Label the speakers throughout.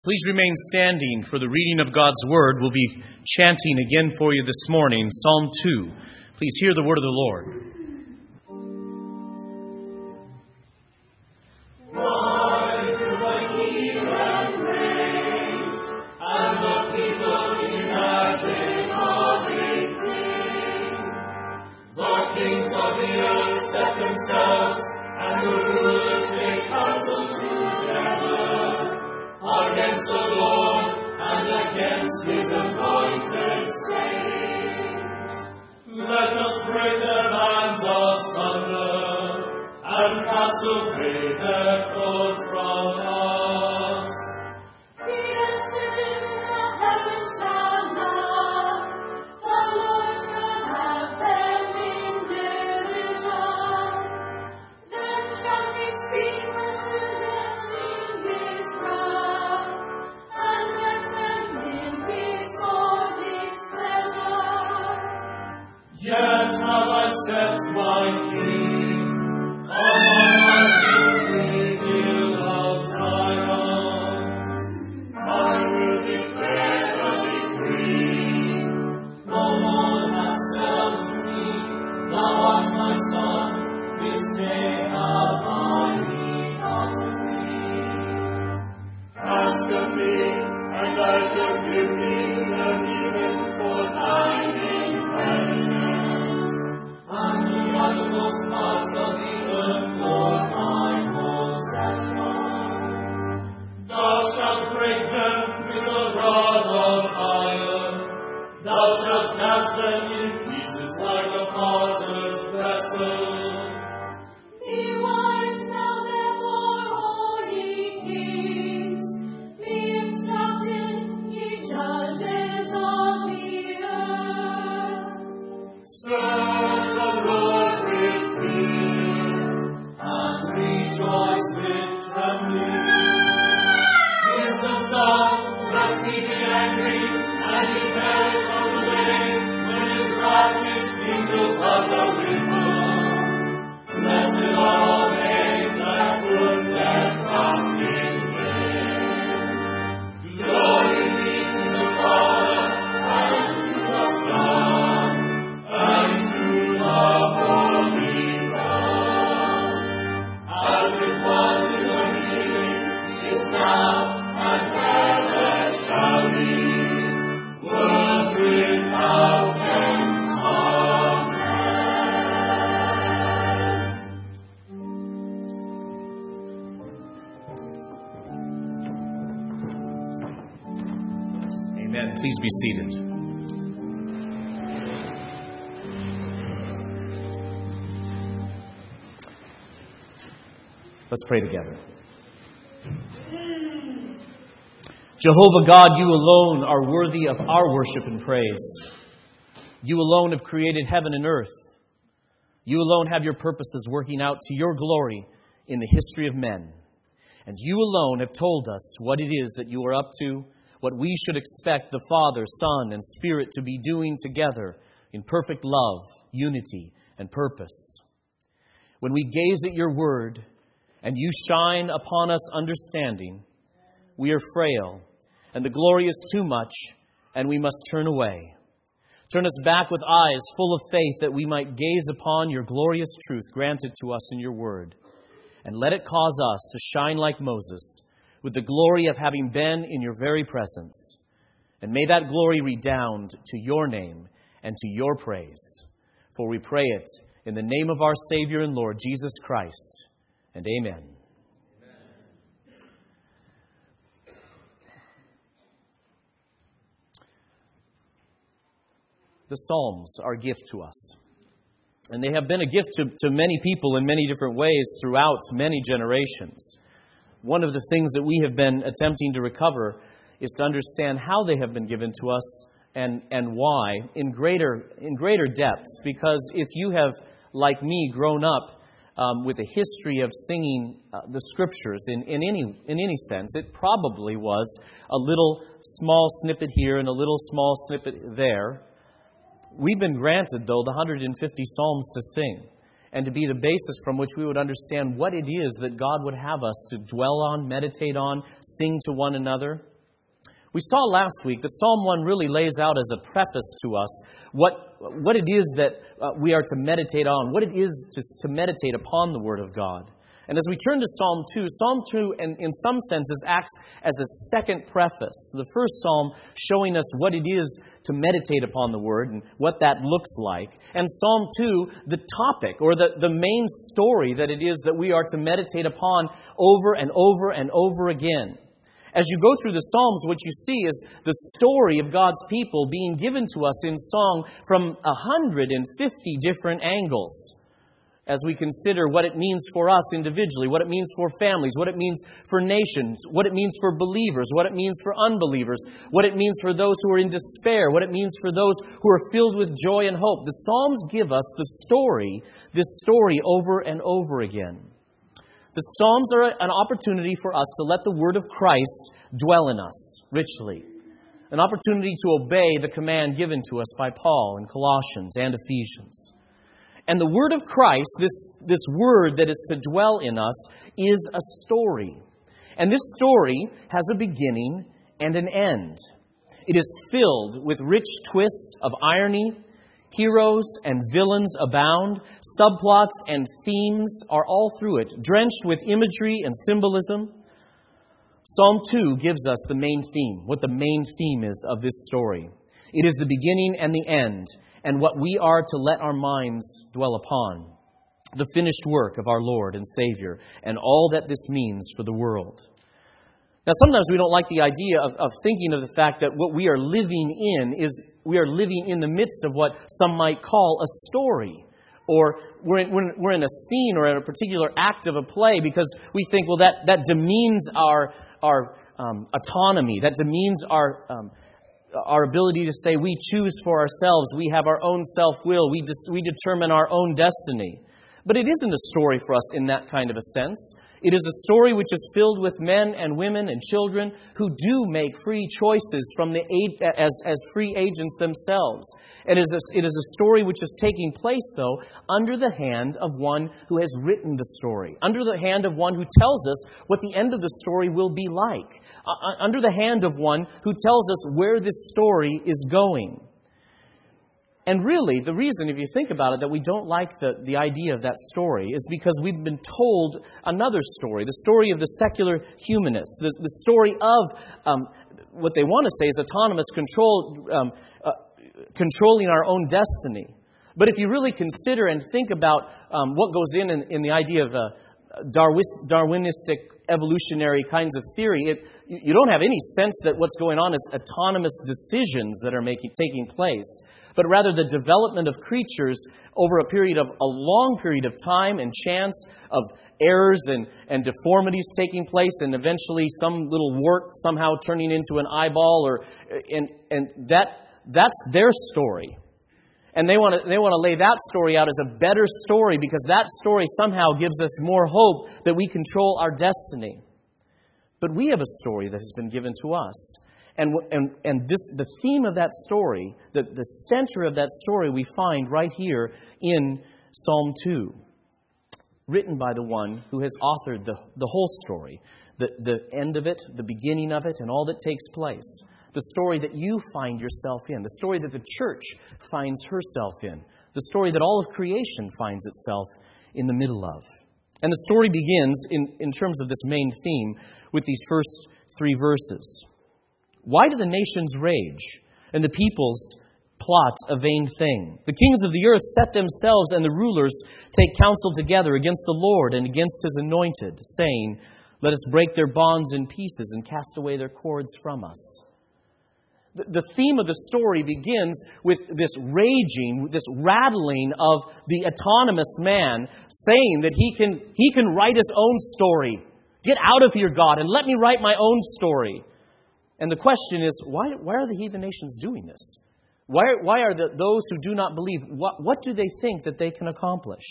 Speaker 1: Please remain standing for the reading of God's Word. We'll be chanting again for you this morning, Psalm 2. Please hear the word of the Lord.
Speaker 2: Kings of the earth set themselves, and the rulers take counsel together against the Lord and against His anointed, saying, Let us break their bands asunder, and cast away their cords from us. The answer the heavens shall laugh, the Lord shall have them in derision. Then shall He speak unto them in His wrath, and let them in His own displeasure. Yet have I set my King upon my holy hill of Zion. I will declare the decree. No one has said to me, Thou art my son, this day have I begotten thee. Ask of me, and I shall give thee an even for thine inheritance, and the uttermost parts of the earth for thy possession. Thou shalt break them with a rod of iron. Thou shalt cast them in pieces like a potter's vessel. Be wise now, therefore, all ye kings. Be instructed, ye judges of the earth. Serve the Lord with fear, and rejoice with trembling. Here's the song, lest he be angry, and he perish from the way, when his wrath is kindled by the river. Blessed are all they that put their trust in Him. Glory be to the Father, and to the Son, and to the Holy Ghost, as it was in the beginning, is now, and ever shall be, world without end.
Speaker 1: Amen. Please be seated. Let's pray together. Jehovah God, you alone are worthy of our worship and praise. You alone have created heaven and earth. You alone have your purposes working out to your glory in the history of men. And you alone have told us what it is that you are up to, what we should expect the Father, Son, and Spirit to be doing together in perfect love, unity, and purpose. When we gaze at your word and you shine upon us understanding, we are frail, and the glory is too much, and we must turn away. Turn us back with eyes full of faith that we might gaze upon your glorious truth granted to us in your word. And let it cause us to shine like Moses, with the glory of having been in your very presence. And may that glory redound to your name and to your praise. For we pray it in the name of our Savior and Lord, Jesus Christ. And amen. The Psalms are a gift to us. And they have been a gift to many people in many different ways throughout many generations. One of the things that we have been attempting to recover is to understand how they have been given to us and why in greater depths. Because if you have, like me, grown up with a history of singing the Scriptures in any sense, it probably was a little small snippet here and a little small snippet there. We've been granted, though, the 150 Psalms to sing, and to be the basis from which we would understand what it is that God would have us to dwell on, meditate on, sing to one another. We saw last week that Psalm 1 really lays out as a preface to us what it is that we are to meditate on, what it is to meditate upon the Word of God. And as we turn to Psalm 2 in some senses acts as a second preface. The first psalm showing us what it is to meditate upon the Word and what that looks like. And Psalm 2, the topic or the main story that it is that we are to meditate upon over and over and over again. As you go through the Psalms, what you see is the story of God's people being given to us in song from 150 different angles. As we consider what it means for us individually, what it means for families, what it means for nations, what it means for believers, what it means for unbelievers, what it means for those who are in despair, what it means for those who are filled with joy and hope. The Psalms give us this story over and over again. The Psalms are an opportunity for us to let the Word of Christ dwell in us richly. An opportunity to obey the command given to us by Paul in Colossians and Ephesians. And the Word of Christ, this Word that is to dwell in us, is a story. And this story has a beginning and an end. It is filled with rich twists of irony. Heroes and villains abound. Subplots and themes are all through it, drenched with imagery and symbolism. Psalm 2 gives us the main theme, what the main theme is of this story. It is the beginning and the end, and what we are to let our minds dwell upon. The finished work of our Lord and Savior, and all that this means for the world. Now, sometimes we don't like the idea of thinking of the fact that what we are living in is we are living in the midst of what some might call a story. Or we're in a scene or in a particular act of a play because we think, well, that demeans our autonomy. That demeans our ability to say we choose for ourselves. We have our own self-will. We determine our own destiny. But it isn't a story for us in that kind of a sense. It is a story which is filled with men and women and children who do make free choices from as free agents themselves. It is a story which is taking place, though, under the hand of one who has written the story, under the hand of one who tells us what the end of the story will be like, under the hand of one who tells us where this story is going. And really, the reason, if you think about it, that we don't like the idea of that story is because we've been told another story, the story of the secular humanists, the story of what they want to say is autonomous control, controlling our own destiny. But if you really consider and think about what goes in the idea of Darwinistic evolutionary kinds of theory, you don't have any sense that what's going on is autonomous decisions that are taking place, but rather the development of creatures over a long period of time and chance of errors and deformities taking place, and eventually some little wart somehow turning into an eyeball, and that's their story. And they want to lay that story out as a better story because that story somehow gives us more hope that we control our destiny. But we have a story that has been given to us. And the theme of that story, the center of that story we find right here in Psalm 2, written by the one who has authored the whole story, the end of it, the beginning of it, and all that takes place. The story that you find yourself in, the story that the church finds herself in, the story that all of creation finds itself in the middle of. And the story begins, in terms of this main theme, with these first 3 verses. Why do the nations rage, and the peoples plot a vain thing? The kings of the earth set themselves, and the rulers take counsel together against the Lord and against His anointed, saying, let us break their bonds in pieces and cast away their cords from us. The theme of the story begins with this raging, this rattling of the autonomous man saying that he can write his own story. Get out of here, God, and let me write my own story. And the question is, why are the heathen nations doing this? Why are those who do not believe, what do they think that they can accomplish?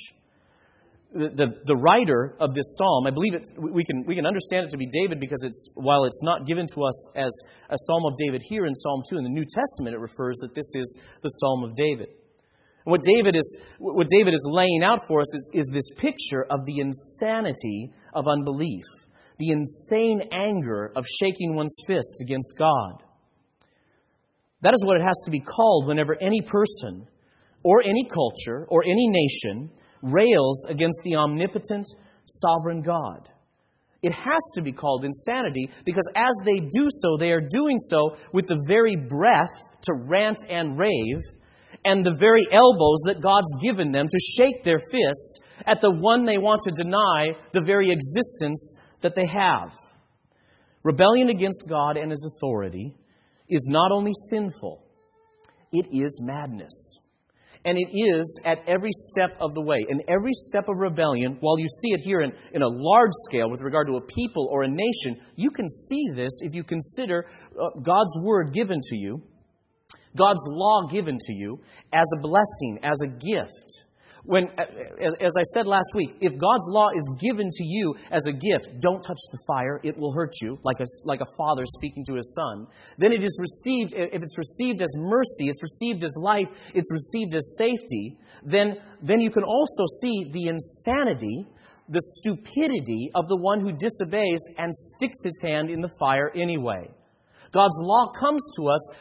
Speaker 1: The writer of this psalm, I believe we can understand it to be David because while it's not given to us as a psalm of David here in Psalm 2, in the New Testament it refers that this is the Psalm of David. And what David is laying out for us is this picture of the insanity of unbelief, the insane anger of shaking one's fist against God. That is what it has to be called whenever any person or any culture or any nation rails against the omnipotent, sovereign God. It has to be called insanity because as they do so, they are doing so with the very breath to rant and rave and the very elbows that God's given them to shake their fists at the one they want to deny the very existence that they have. Rebellion against God and His authority is not only sinful, it is madness. And it is at every step of the way. In every step of rebellion, while you see it here in a large scale with regard to a people or a nation, you can see this if you consider God's Word given to you, God's law given to you, as a blessing, as a gift. When, as I said last week, if God's law is given to you as a gift, don't touch the fire, it will hurt you, like a father speaking to his son. Then it is received, if it's received as mercy, it's received as life, it's received as safety, then you can also see the insanity, the stupidity of the one who disobeys and sticks his hand in the fire anyway. God's law comes to us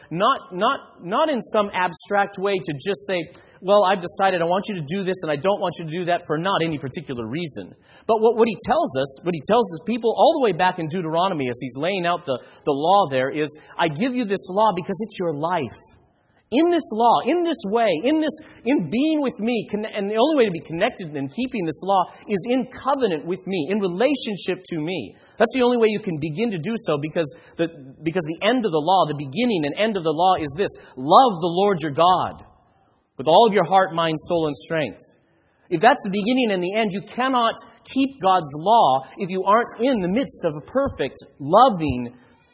Speaker 1: not in some abstract way to just say, well, I've decided I want you to do this and I don't want you to do that for not any particular reason. But what He tells us people all the way back in Deuteronomy as He's laying out the law there is, I give you this law because it's your life. In this law, in this way, in being with me, and the only way to be connected and keeping this law is in covenant with me, in relationship to me. That's the only way you can begin to do so because the end of the law, the beginning and end of the law is this: love the Lord your God with all of your heart, mind, soul, and strength. If that's the beginning and the end, you cannot keep God's law if you aren't in the midst of a perfect, loving,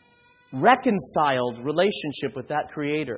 Speaker 1: reconciled relationship with that Creator.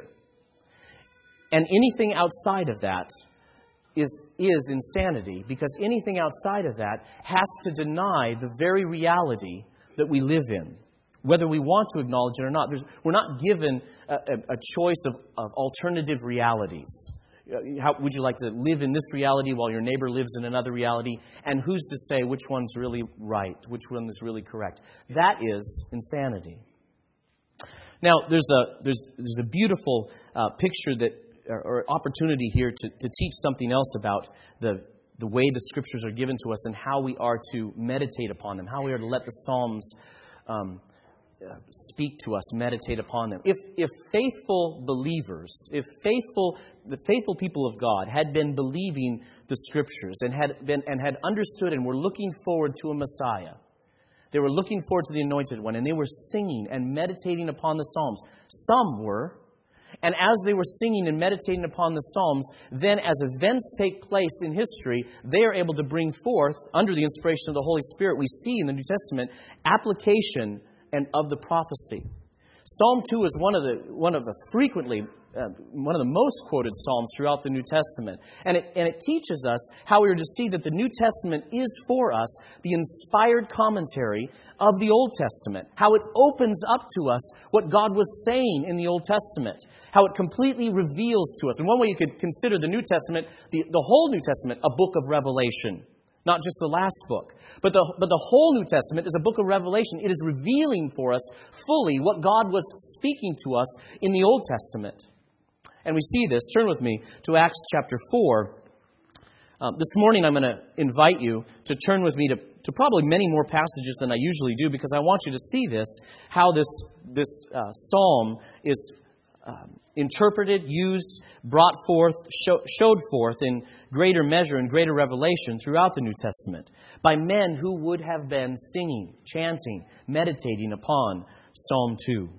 Speaker 1: And anything outside of that is insanity, because anything outside of that has to deny the very reality that we live in, whether we want to acknowledge it or not. We're not given a choice of alternative realities. How would you like to live in this reality while your neighbor lives in another reality? And who's to say which one's really right, which one is really correct? That is insanity. Now, there's a beautiful picture or opportunity here to teach something else about the way the Scriptures are given to us and how we are to meditate upon them, how we are to let the Psalms speak to us, meditate upon them. If faithful believers, the faithful people of God had been believing the Scriptures and had understood and were looking forward to a Messiah, they were looking forward to the Anointed One, and they were singing and meditating upon the Psalms. Some were. And as they were singing and meditating upon the Psalms, then as events take place in history, they are able to bring forth, under the inspiration of the Holy Spirit, we see in the New Testament, application of the prophecy. Psalm 2 is one of the most quoted Psalms throughout the New Testament. And it teaches us how we are to see that the New Testament is for us the inspired commentary of the Old Testament. How it opens up to us what God was saying in the Old Testament. How it completely reveals to us. And one way you could consider the New Testament, the whole New Testament, a book of Revelation. Not just the last book. But the whole New Testament is a book of Revelation. It is revealing for us fully what God was speaking to us in the Old Testament. And we see this. Turn with me to Acts chapter 4. This morning I'm going to invite you to turn with me to probably many more passages than I usually do, because I want you to see this, how this psalm is interpreted, used, brought forth, showed forth in greater measure and greater revelation throughout the New Testament by men who would have been singing, chanting, meditating upon Psalm 2.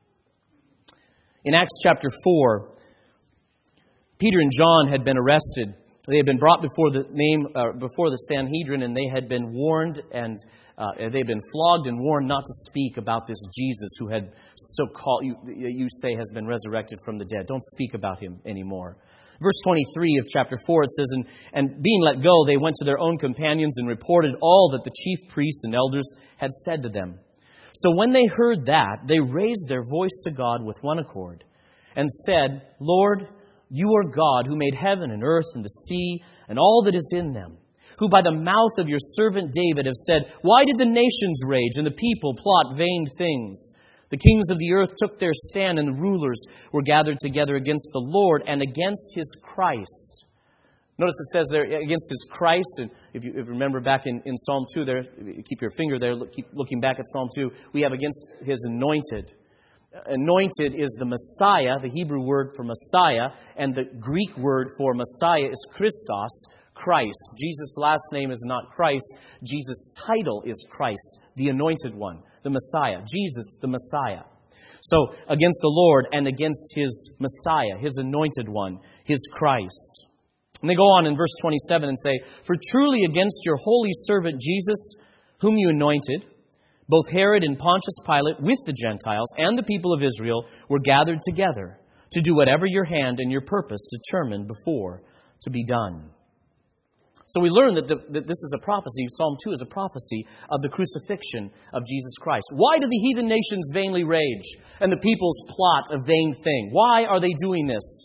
Speaker 1: In Acts chapter 4, Peter and John had been arrested. They had been brought before the Sanhedrin, and they had been warned and they had been flogged and warned not to speak about this Jesus who had so-called, you say, has been resurrected from the dead. Don't speak about him anymore. Verse 23 of chapter 4, it says, And being let go, they went to their own companions and reported all that the chief priests and elders had said to them. So when they heard that, they raised their voice to God with one accord and said, Lord, you are God who made heaven and earth and the sea and all that is in them, who by the mouth of your servant David have said, Why did the nations rage and the people plot vain things? The kings of the earth took their stand, and the rulers were gathered together against the Lord and against His Christ. Notice it says there, against His Christ. And if you remember back in Psalm 2, there, keep your finger there, keep looking back at Psalm 2, we have against His anointed. Anointed is the Messiah, the Hebrew word for Messiah, and the Greek word for Messiah is Christos, Christ. Jesus' last name is not Christ. Jesus' title is Christ, the Anointed One, the Messiah. Jesus, the Messiah. So, against the Lord and against His Messiah, His Anointed One, His Christ. And they go on in verse 27 and say, "For truly against your holy servant Jesus, whom you anointed, both Herod and Pontius Pilate with the Gentiles and the people of Israel were gathered together to do whatever your hand and your purpose determined before to be done." So we learn that this is a prophecy, Psalm 2 is a prophecy of the crucifixion of Jesus Christ. Why do the heathen nations vainly rage and the peoples plot a vain thing? Why are they doing this?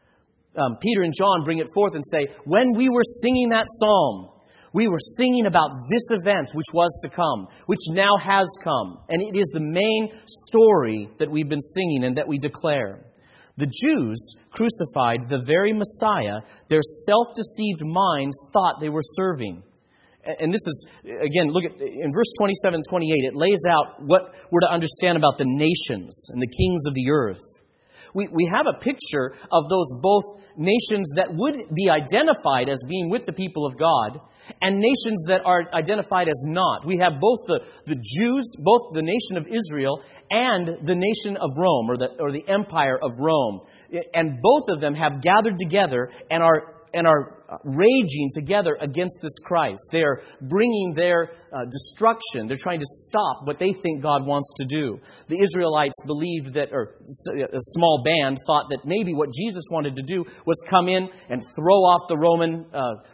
Speaker 1: Peter and John bring it forth and say, when we were singing that psalm, we were singing about this event which was to come, which now has come. And it is the main story that we've been singing and that we declare. The Jews crucified the very Messiah their self-deceived minds thought they were serving. And this is, again, look at in verse 27 and 28, it lays out what we're to understand about the nations and the kings of the earth. We have a picture of those both nations that would be identified as being with the people of God and nations that are identified as not. We have both the Jews, both the nation of Israel and the nation of Rome, or the empire of Rome. And both of them have gathered together and are raging together against this Christ. They are bringing their destruction. They're trying to stop what they think God wants to do. The Israelites believed that, or a small band thought that maybe what Jesus wanted to do was come in and throw off the Roman,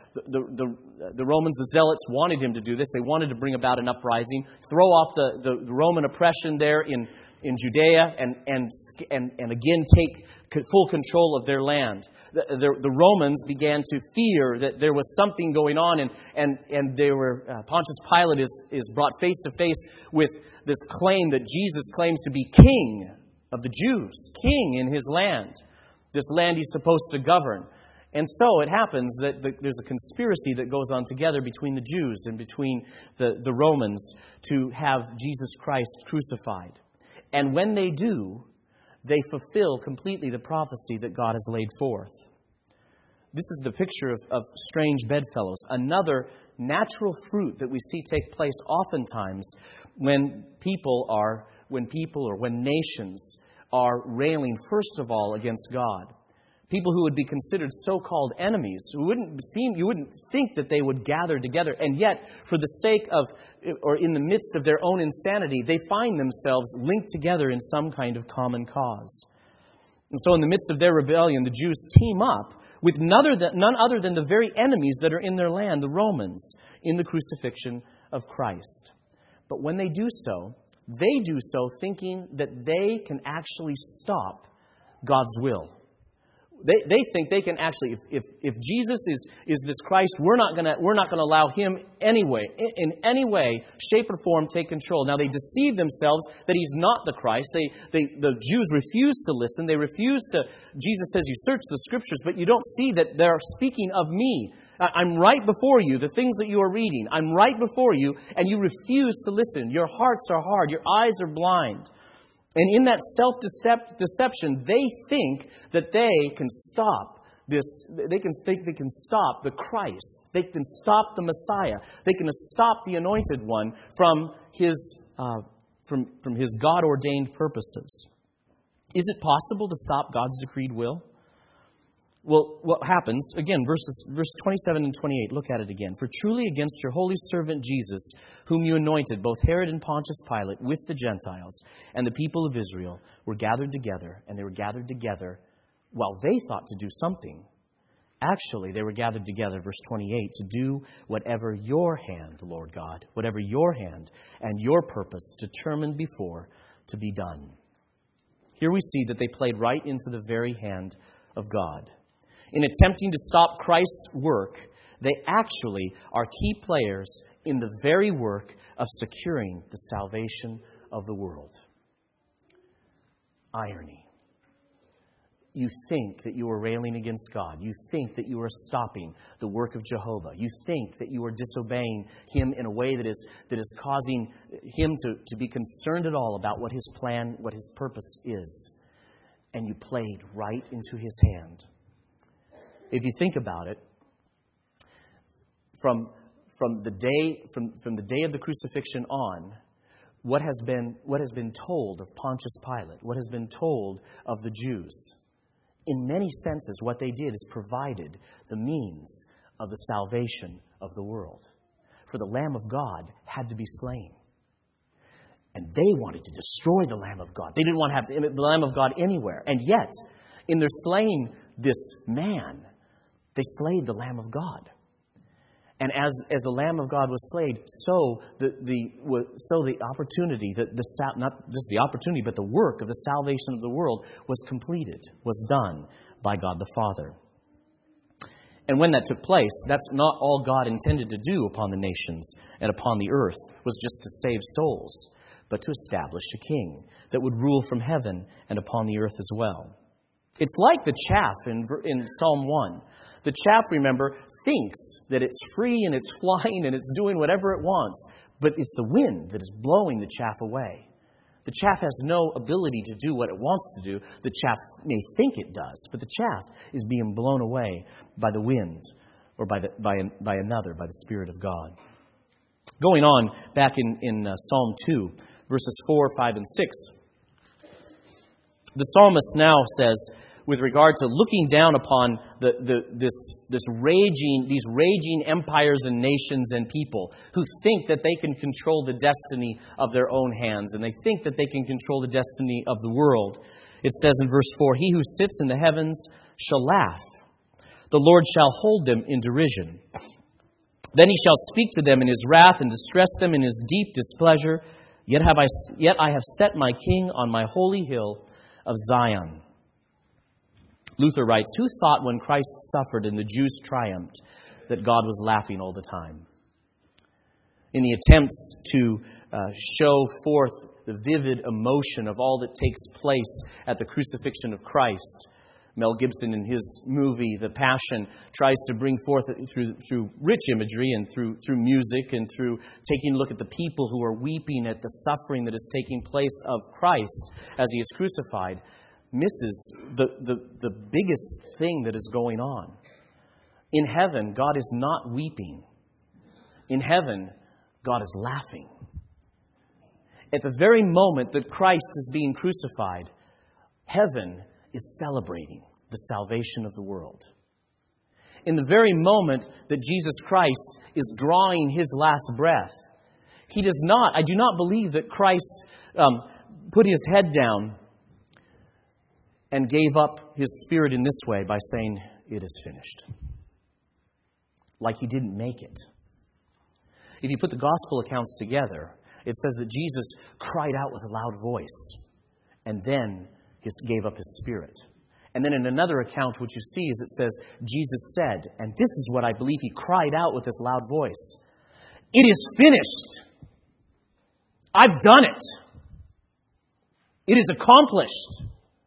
Speaker 1: the Romans, the Zealots wanted him to do this. They wanted to bring about an uprising, throw off the Roman oppression there in Judea, and again take full control of their land. The Romans began to fear that there was something going on, and they were Pontius Pilate is brought face to face with this claim that Jesus claims to be king of the Jews, king in his land, this land he's supposed to govern. And so it happens that there's a conspiracy that goes on together between the Jews and between the Romans to have Jesus Christ crucified. And when they do, they fulfill completely the prophecy that God has laid forth. This is the picture of strange bedfellows, another natural fruit that we see take place oftentimes when nations are railing first of all against God. People who would be considered so-called enemies, you wouldn't think that they would gather together, and yet, for the sake of, or in the midst of their own insanity, they find themselves linked together in some kind of common cause. And so in the midst of their rebellion, the Jews team up with none other than the very enemies that are in their land, the Romans, in the crucifixion of Christ. But when they do so thinking that they can actually stop God's will. They think they can actually, if Jesus is this Christ, we're not going to allow him anyway, in any way, shape or form, take control. Now they deceive themselves that he's not the Christ. The Jews refuse to listen. They refuse to. Jesus says, "You search the Scriptures, but you don't see that they're speaking of me. I'm right before you. The things that you are reading, I'm right before you, and you refuse to listen. Your hearts are hard. Your eyes are blind." And in that self-deception, they think that they can stop this. They can think they can stop the Christ. They can stop the Messiah. They can stop the Anointed One from his God-ordained purposes. Is it possible to stop God's decreed will? Well, what happens, again, verse 27 and 28, look at it again. "For truly against your holy servant Jesus, whom you anointed, both Herod and Pontius Pilate, with the Gentiles and the people of Israel, were gathered together, and they were gathered together while they thought to do something. Actually, they were gathered together, verse 28, to do whatever your hand, Lord God, whatever your hand and your purpose determined before to be done." Here we see that they played right into the very hand of God. In attempting to stop Christ's work, they actually are key players in the very work of securing the salvation of the world. irony. You think that you are railing against God. You think that you are stopping the work of Jehovah. You think that you are disobeying Him in a way that is causing Him to be concerned at all about what His plan, what His purpose is. And you played right into His hand. If you think about it, from the day of the crucifixion on, what has been told of Pontius Pilate, what has been told of the Jews, in many senses, what they did is provided the means of the salvation of the world. For the Lamb of God had to be slain. And they wanted to destroy the Lamb of God. They didn't want to have the Lamb of God anywhere. And yet, in their slaying this man, they slayed the Lamb of God. And as the Lamb of God was slain, so the opportunity, not just the opportunity, but the work of the salvation of the world was completed, was done by God the Father. And when that took place, that's not all God intended to do upon the nations and upon the earth, was just to save souls, but to establish a king that would rule from heaven and upon the earth as well. It's like the chaff in Psalm 1. The chaff, remember, thinks that it's free and it's flying and it's doing whatever it wants, but it's the wind that is blowing the chaff away. The chaff has no ability to do what it wants to do. The chaff may think it does, but the chaff is being blown away by the wind or by the Spirit of God. Going on, back in Psalm 2, verses 4, 5, and 6, the psalmist now says, with regard to looking down upon these raging empires and nations and people who think that they can control the destiny of their own hands, and they think that they can control the destiny of the world. It says in verse 4, "He who sits in the heavens shall laugh. The Lord shall hold them in derision. Then He shall speak to them in His wrath and distress them in His deep displeasure. Yet I have set my King on my holy hill of Zion." Luther writes, "Who thought when Christ suffered and the Jews triumphed that God was laughing all the time?" In the attempts to show forth the vivid emotion of all that takes place at the crucifixion of Christ, Mel Gibson, in his movie, The Passion, tries to bring forth through rich imagery and through music and through taking a look at the people who are weeping at the suffering that is taking place of Christ as He is crucified, misses the biggest thing that is going on. In heaven, God is not weeping. In heaven, God is laughing. At the very moment that Christ is being crucified, heaven is celebrating the salvation of the world. In the very moment that Jesus Christ is drawing His last breath, I do not believe that Christ put His head down and gave up His spirit in this way by saying, "It is finished." Like He didn't make it. If you put the gospel accounts together, it says that Jesus cried out with a loud voice and then gave up His spirit. And then in another account, what you see is it says, Jesus said, and this is what I believe He cried out with His loud voice, "It is finished. I've done it. It is accomplished."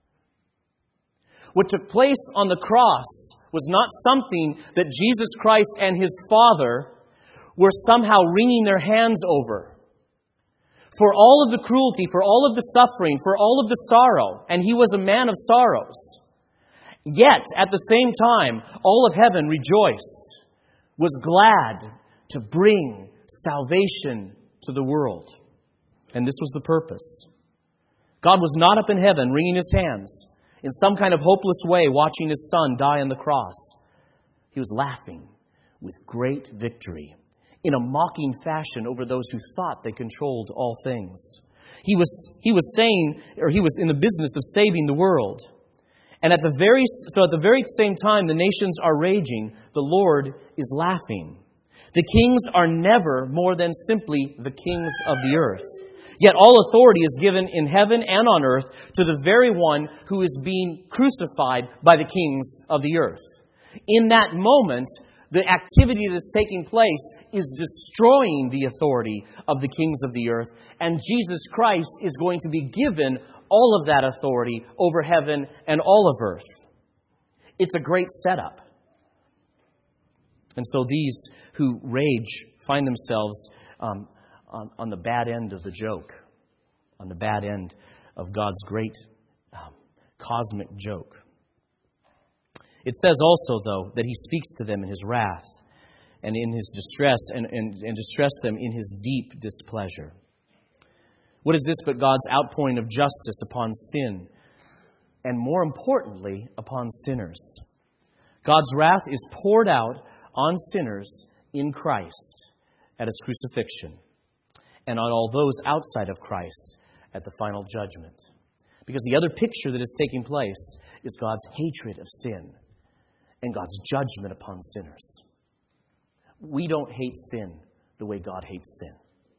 Speaker 1: What took place on the cross was not something that Jesus Christ and His Father were somehow wringing their hands over. For all of the cruelty, for all of the suffering, for all of the sorrow, and He was a man of sorrows. Yet, at the same time, all of heaven rejoiced, was glad to bring salvation to the world. And this was the purpose. God was not up in heaven wringing His hands in some kind of hopeless way, watching His Son die on the cross. He was laughing with great victory in a mocking fashion over those who thought they controlled all things. He was in the business of saving the world. And at the very same time the nations are raging, the Lord is laughing. The kings are never more than simply the kings of the earth. Yet all authority is given in heaven and on earth to the very one who is being crucified by the kings of the earth. In that moment, the activity that is taking place is destroying the authority of the kings of the earth, and Jesus Christ is going to be given all of that authority over heaven and all of earth. It's a great setup. And so these who rage find themselves on the bad end of the joke, on the bad end of God's great cosmic joke. It says also, though, that He speaks to them in His wrath and in His distress and distress them in His deep displeasure. What is this but God's outpouring of justice upon sin, and more importantly, upon sinners? God's wrath is poured out on sinners in Christ at His crucifixion, and on all those outside of Christ at the final judgment. Because the other picture that is taking place is God's hatred of sin and God's judgment upon sinners. We don't hate sin the way God hates sin.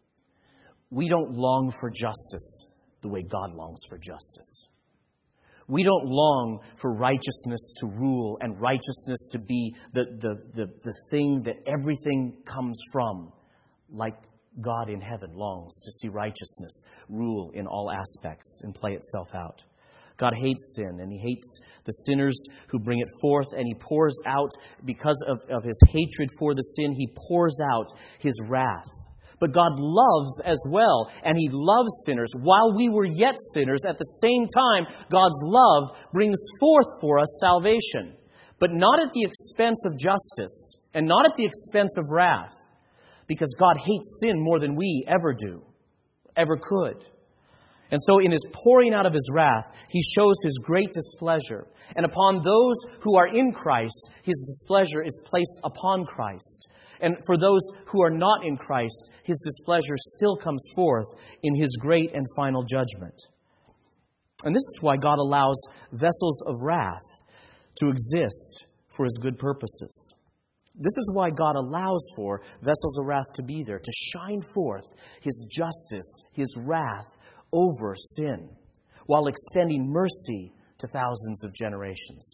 Speaker 1: We don't long for justice the way God longs for justice. We don't long for righteousness to rule and righteousness to be the thing that everything comes from, like God in heaven longs to see righteousness rule in all aspects and play itself out. God hates sin, and He hates the sinners who bring it forth, and He pours out, because of His hatred for the sin, He pours out His wrath. But God loves as well, and He loves sinners. While we were yet sinners, at the same time, God's love brings forth for us salvation. But not at the expense of justice, and not at the expense of wrath, because God hates sin more than we ever do, ever could. And so in His pouring out of His wrath, He shows His great displeasure. And upon those who are in Christ, His displeasure is placed upon Christ. And for those who are not in Christ, His displeasure still comes forth in His great and final judgment. And this is why God allows vessels of wrath to exist for His good purposes. This is why God allows for vessels of wrath to be there, to shine forth His justice, His wrath over sin, while extending mercy to thousands of generations.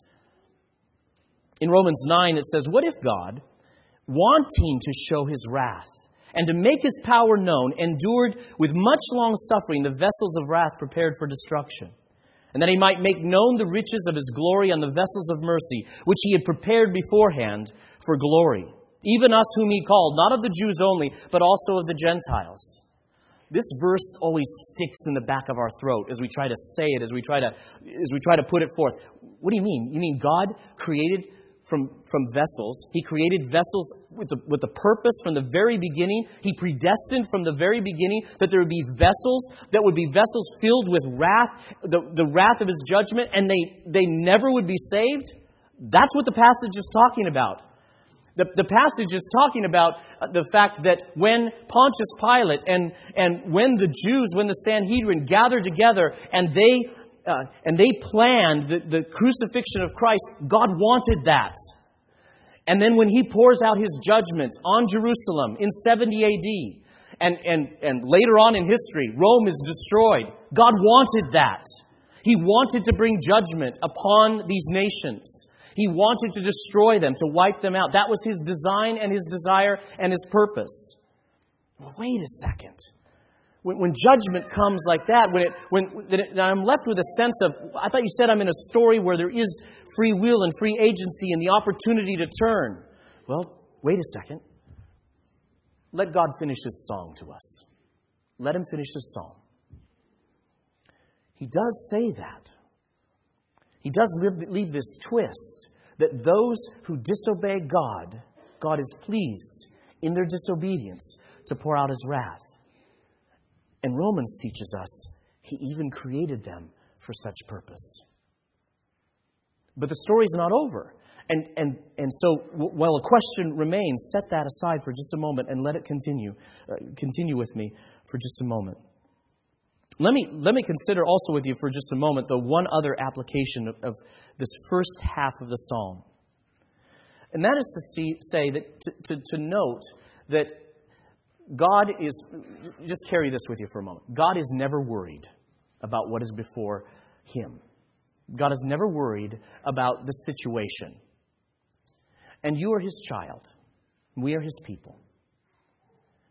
Speaker 1: In Romans 9 it says, "What if God, wanting to show His wrath and to make His power known, endured with much long suffering the vessels of wrath prepared for destruction, and that He might make known the riches of His glory on the vessels of mercy, which He had prepared beforehand for glory, even us whom He called, not of the Jews only, but also of the Gentiles." This verse always sticks in the back of our throat as we try to say it, as we try to put it forth. What do you mean? You mean God created from vessels? He created vessels with the purpose from the very beginning. He predestined from the very beginning that there would be vessels that would be vessels filled with wrath, the wrath of His judgment, and they never would be saved? That's what the passage is talking about. The passage is talking about the fact that when Pontius Pilate and when the Jews, when the Sanhedrin gathered together and they planned the crucifixion of Christ, God wanted that. And then when He pours out His judgment on Jerusalem in 70 AD, and later on in history, Rome is destroyed, God wanted that. He wanted to bring judgment upon these nations. He wanted to destroy them, to wipe them out. That was His design and His desire and His purpose. Well, wait a second. When judgment comes like that, then I'm left with a sense of, I thought you said I'm in a story where there is free will and free agency and the opportunity to turn. Well, wait a second. Let God finish His song to us. Let Him finish His song. He does say that. He does leave this twist that those who disobey God, God is pleased in their disobedience to pour out His wrath. And Romans teaches us He even created them for such purpose. But the story's not over. And so, while a question remains, set that aside for just a moment and let it continue. Continue with me for just a moment. Let me consider also with you for just a moment the one other application of this first half of the psalm. And that is to say that to note that God is, just carry this with you for a moment. God is never worried about what is before Him. God is never worried about the situation. And you are His child. We are His people.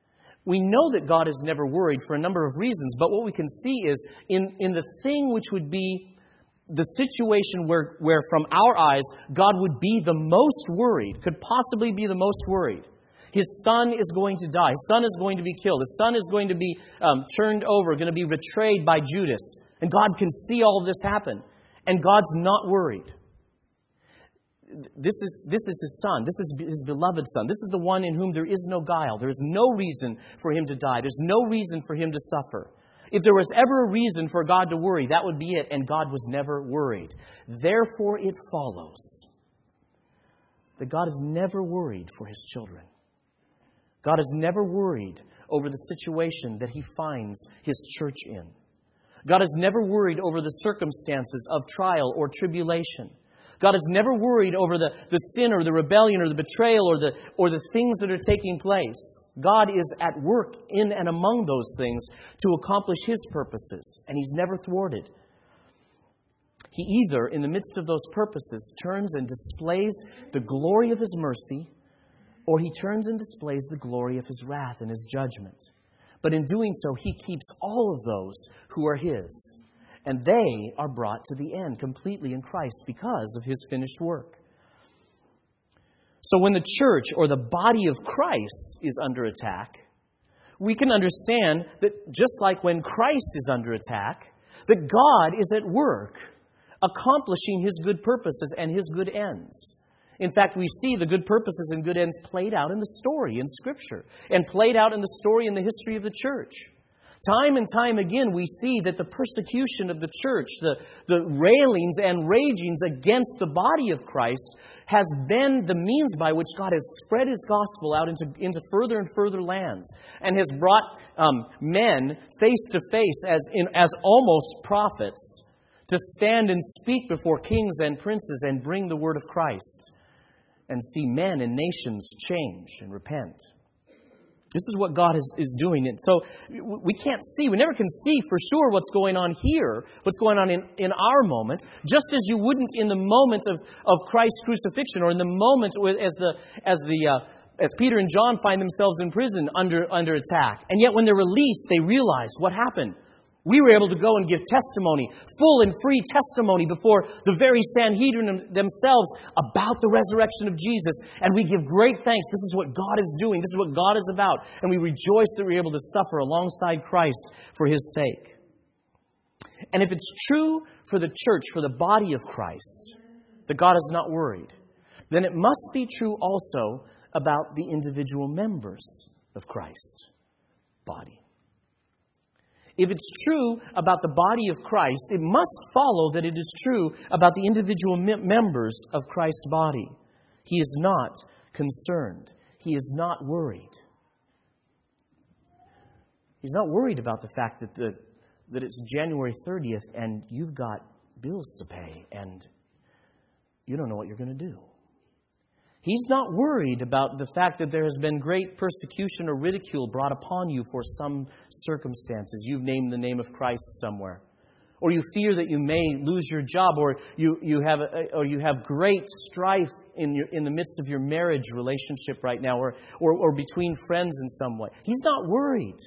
Speaker 1: We know that God is never worried for a number of reasons, but what we can see is in the thing which would be the situation where from our eyes God would be the most worried, could possibly be the most worried. His son is going to die. His son is going to be killed. His son is going to be turned over, going to be betrayed by Judas. And God can see all of this happen. And God's not worried. This is His Son. This is His beloved Son. This is the one in whom there is no guile. There is no reason for Him to die. There's no reason for Him to suffer. If there was ever a reason for God to worry, that would be it. And God was never worried. Therefore, it follows that God is never worried for His children. God is never worried over the situation that He finds His church in. God is never worried over the circumstances of trial or tribulation. God is never worried over the sin or the rebellion or the betrayal or the things that are taking place. God is at work in and among those things to accomplish His purposes, and He's never thwarted. He either, in the midst of those purposes, turns and displays the glory of His mercy, or He turns and displays the glory of His wrath and His judgment. But in doing so, He keeps all of those who are His. And they are brought to the end completely in Christ because of His finished work. So when the church or the body of Christ is under attack, we can understand that just like when Christ is under attack, that God is at work accomplishing His good purposes and His good ends. In fact, we see the good purposes and good ends played out in the story in Scripture and played out in the story in the history of the church. Time and time again, we see that the persecution of the church, the railings and ragings against the body of Christ has been the means by which God has spread His gospel out into further and further lands and has brought men face to face as almost prophets to stand and speak before kings and princes and bring the word of Christ and see men and nations change and repent. This is what God is doing. And so we never can see for sure what's going on here, what's going on in our moment, just as you wouldn't in the moment of Christ's crucifixion or in the moment as Peter and John find themselves in prison under attack. And yet when they're released, they realize what happened. We were able to go and give testimony, full and free testimony before the very Sanhedrin themselves about the resurrection of Jesus. And we give great thanks. This is what God is doing. This is what God is about. And we rejoice that we're able to suffer alongside Christ for His sake. And if it's true for the church, for the body of Christ, that God is not worried, then it must be true also about the individual members of Christ's body. If it's true about the body of Christ, it must follow that it is true about the individual members of Christ's body. He is not concerned. He is not worried. He's not worried about the fact that it's January 30th and you've got bills to pay and you don't know what you're going to do. He's not worried about the fact that there has been great persecution or ridicule brought upon you for some circumstances. You've named the name of Christ somewhere. Or you fear that you may lose your job, or you have great strife in the midst of your marriage relationship right now, or between friends in some way. He's not worried.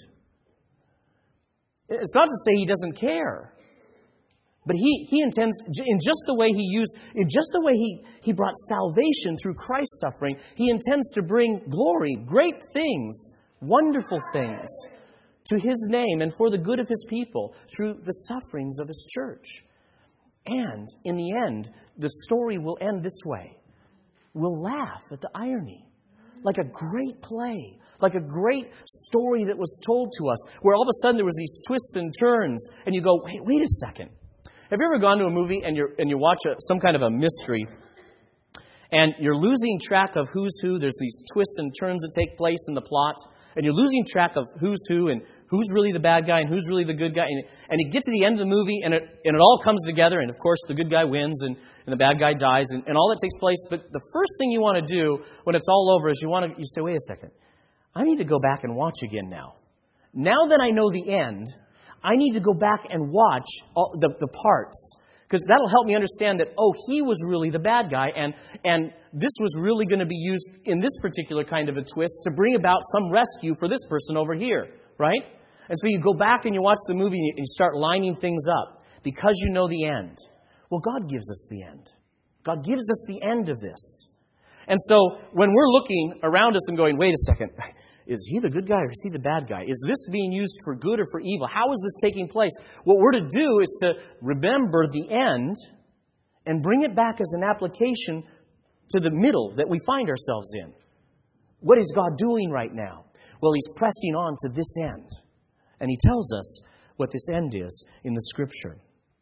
Speaker 1: It's not to say He doesn't care. But he intends, in just the way he brought salvation through Christ's suffering, He intends to bring glory, great things, wonderful things to His name and for the good of His people through the sufferings of His church. And in the end, the story will end this way. We'll laugh at the irony, like a great play, like a great story that was told to us, where all of a sudden there was these twists and turns, and you go, wait a second. Have you ever gone to a movie and you watch some kind of a mystery and you're losing track of who's who? There's these twists and turns that take place in the plot, and you're losing track of who's who and who's really the bad guy and who's really the good guy. And you get to the end of the movie and it all comes together, and of course the good guy wins and the bad guy dies and all that takes place. But the first thing you want to do when it's all over is you say, wait a second, I need to go back and watch again now. Now that I know the end, I need to go back and watch all the parts Because that'll help me understand that, he was really the bad guy, and this was really going to be used in this particular kind of a twist to bring about some rescue for this person over here, right? And so you go back and you watch the movie and you start lining things up because you know the end. Well, God gives us the end. God gives us the end of this. And so when we're looking around us and going, wait a second, is he the good guy or is he the bad guy? Is this being used for good or for evil? How is this taking place? What we're to do is to remember the end and bring it back as an application to the middle that we find ourselves in. What is God doing right now? Well, He's pressing on to this end. And He tells us what this end is in the Scripture.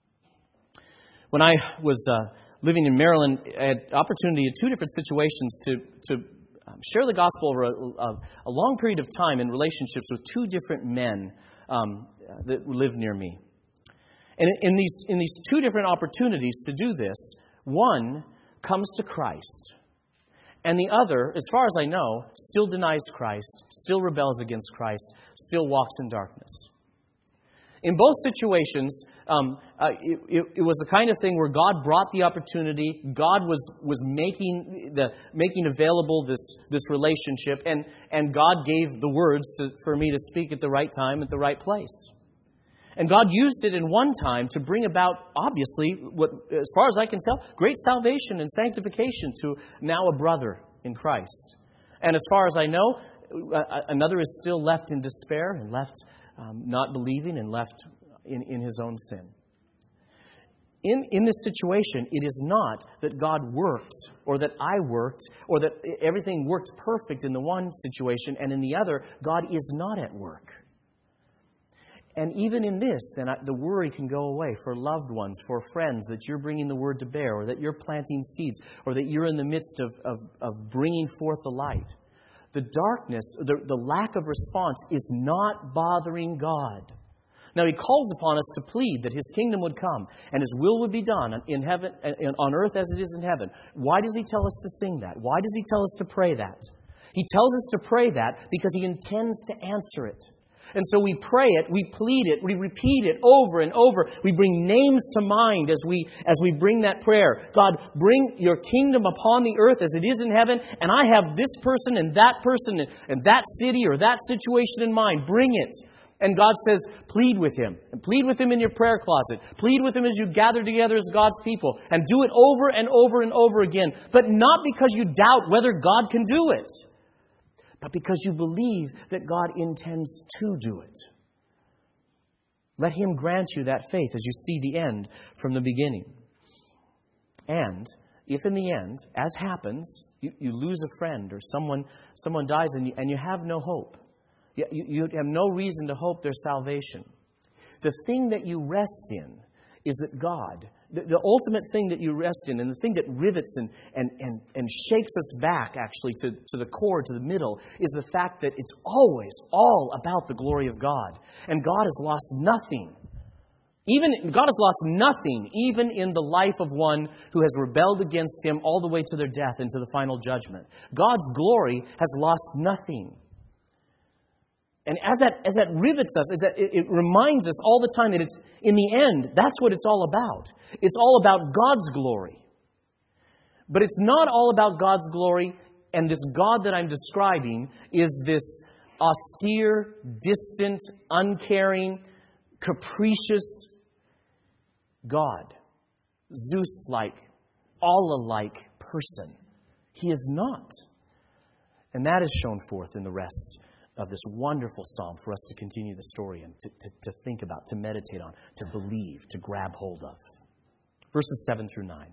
Speaker 1: When I was living in Maryland, I had opportunity in two different situations to share the gospel over a long period of time in relationships with two different men that lived near me. And in these two different opportunities to do this, one comes to Christ. And the other, as far as I know, still denies Christ, still rebels against Christ, still walks in darkness. In both situations, it was the kind of thing where God brought the opportunity. God was making available this relationship, and God gave the words for me to speak at the right time, at the right place. And God used it in one time to bring about, obviously, what, as far as I can tell, great salvation and sanctification to now a brother in Christ. And as far as I know, another is still left in despair and left not believing and left in his own sin. In this situation, it is not that God worked or that I worked or that everything worked perfect in the one situation, and in the other, God is not at work. And even in this, then the worry can go away for loved ones, for friends, that you're bringing the word to bear, or that you're planting seeds, or that you're in the midst of bringing forth the light. The darkness, the lack of response is not bothering God. Now, He calls upon us to plead that His kingdom would come and His will would be done in heaven, on earth as it is in heaven. Why does He tell us to sing that? Why does He tell us to pray that? He tells us to pray that because He intends to answer it. And so we pray it, we plead it, we repeat it over and over. We bring names to mind as we bring that prayer. God, bring your kingdom upon the earth as it is in heaven, and I have this person and that city or that situation in mind. Bring it. And God says, plead with Him. And plead with Him in your prayer closet. Plead with Him as you gather together as God's people. And do it over and over and over again. But not because you doubt whether God can do it, but because you believe that God intends to do it. Let Him grant you that faith as you see the end from the beginning. And if in the end, as happens, you lose a friend or someone dies and you have no hope, you have no reason to hope their salvation, the thing that you rest in is that God, the ultimate thing that you rest in, and the thing that rivets and shakes us back actually to the core, to the middle, is the fact that it's always all about the glory of God. And God has lost nothing. God has lost nothing, even in the life of one who has rebelled against Him all the way to their death and to the final judgment. God's glory has lost nothing. And as that rivets us, it reminds us all the time that it's, in the end, that's what it's all about. It's all about God's glory. But it's not all about God's glory, and this God that I'm describing is this austere, distant, uncaring, capricious God. Zeus-like, Allah-like person. He is not. And that is shown forth in the rest of this wonderful psalm for us to continue the story and to think about, to meditate on, to believe, to grab hold of. Verses 7 through 9.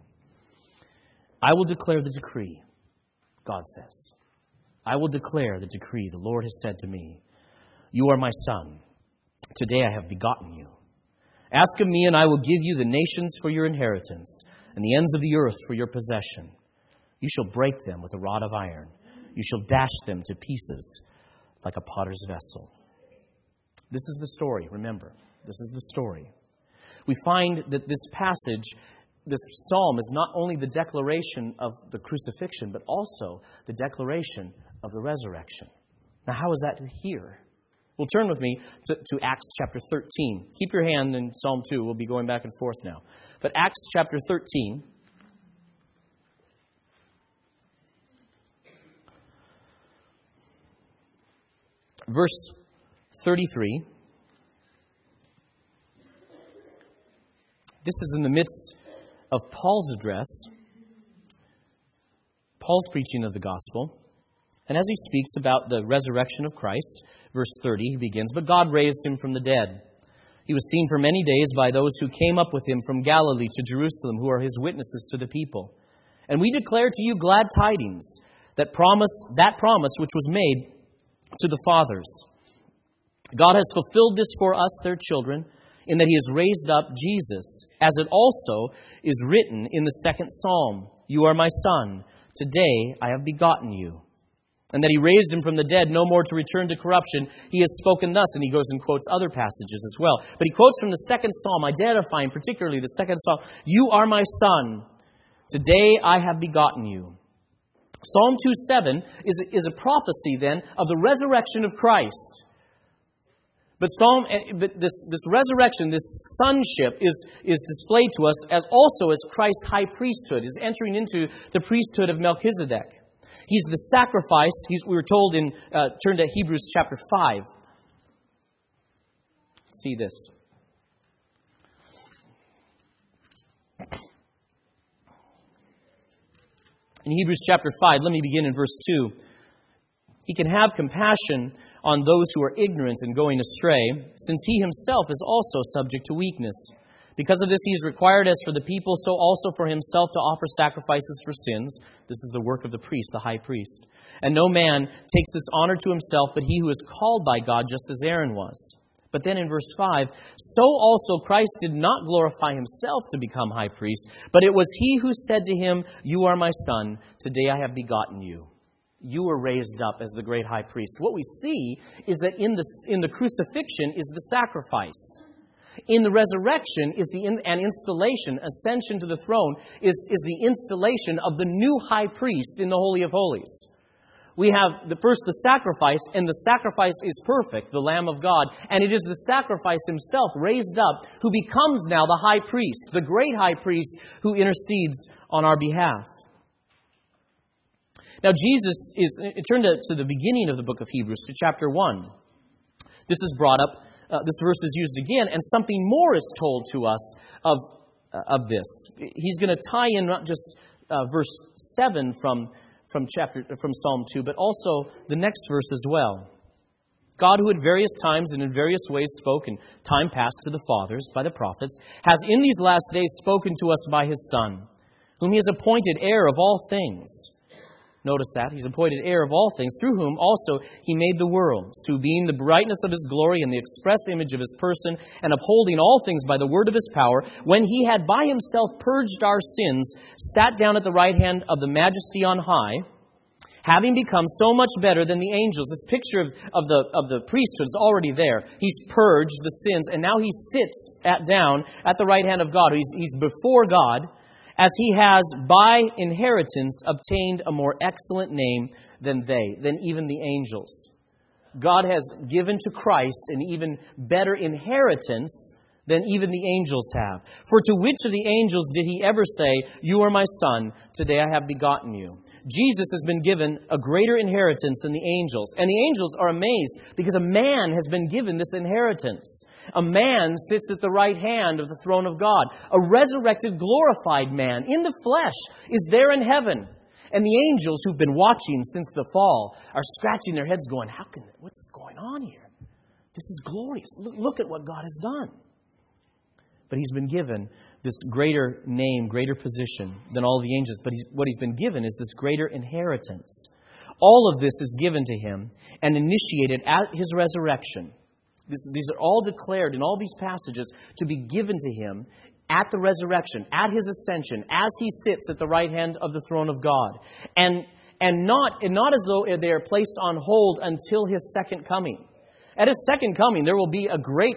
Speaker 1: I will declare the decree, God says. I will declare the decree. The Lord has said to me, you are my son. Today I have begotten you. Ask of me, and I will give you the nations for your inheritance, and the ends of the earth for your possession. You shall break them with a rod of iron. You shall dash them to pieces like a potter's vessel. This is the story, remember. This is the story. We find that this passage, this psalm, is not only the declaration of the crucifixion, but also the declaration of the resurrection. Now, how is that here? Well, turn with me to Acts chapter 13. Keep your hand in Psalm 2. We'll be going back and forth now. But Acts chapter 13, verse 33. This is in the midst of Paul's address, Paul's preaching of the gospel. And as he speaks about the resurrection of Christ, verse 30, he begins, "But God raised him from the dead. He was seen for many days by those who came up with him from Galilee to Jerusalem, who are his witnesses to the people. And we declare to you glad tidings, that promise which was made to the fathers. God has fulfilled this for us, their children, in that he has raised up Jesus, as it also is written in the second psalm, 'You are my son, today I have begotten you.' And that he raised him from the dead, no more to return to corruption. He has spoken thus," and he goes and quotes other passages as well. But he quotes from the second psalm, identifying particularly the second psalm, "You are my son, today I have begotten you." Psalm 2:7 is a prophecy then of the resurrection of Christ. But this resurrection, this sonship is displayed to us as also as Christ's high priesthood, is entering into the priesthood of Melchizedek. He's the sacrifice. We were told in, turn to Hebrews chapter 5. Let's see this. In Hebrews chapter 5, let me begin in verse 2. "He can have compassion on those who are ignorant and going astray, since he himself is also subject to weakness. Because of this he is required as for the people, so also for himself to offer sacrifices for sins." This is the work of the priest, the high priest. "And no man takes this honor to himself, but he who is called by God, just as Aaron was." But then in verse 5, "So also Christ did not glorify himself to become high priest, but it was he who said to him, 'You are my son, today I have begotten you.'" You were raised up as the great high priest. What we see is that in the crucifixion is the sacrifice. In the resurrection is an installation, ascension to the throne, is the installation of the new high priest in the Holy of Holies. We have the sacrifice, and the sacrifice is perfect, the Lamb of God, and it is the sacrifice himself raised up who becomes now the high priest, the great high priest who intercedes on our behalf. Now Jesus turn to the beginning of the book of Hebrews, to chapter 1. This is brought up, this verse is used again, and something more is told to us of this. He's going to tie in not just verse 7 from Psalm 2, but also the next verse as well. "God, who at various times and in various ways spoke in time past to the fathers by the prophets, has in these last days spoken to us by his Son, whom he has appointed heir of all things." Notice that. He's appointed heir of all things, through whom also he made the worlds, who being the brightness of his glory and the express image of his person, and upholding all things by the word of his power, when he had by himself purged our sins, sat down at the right hand of the majesty on high, having become so much better than the angels. This picture of the priesthood is already there. He's purged the sins, and now he sits down at the right hand of God. He's before God, as he has by inheritance obtained a more excellent name than even the angels. God has given to Christ an even better inheritance than even the angels have. For to which of the angels did he ever say, "You are my son, today I have begotten you"? Jesus has been given a greater inheritance than the angels. And the angels are amazed because a man has been given this inheritance. A man sits at the right hand of the throne of God. A resurrected, glorified man in the flesh is there in heaven. And the angels who've been watching since the fall are scratching their heads going, what's going on here? This is glorious. Look at what God has done. But he's been given this greater name, greater position than all the angels. But what he's been given is this greater inheritance. All of this is given to him and initiated at his resurrection. These are all declared in all these passages to be given to him at the resurrection, at his ascension, as he sits at the right hand of the throne of God. And not as though they are placed on hold until his second coming. At his second coming, there will be a great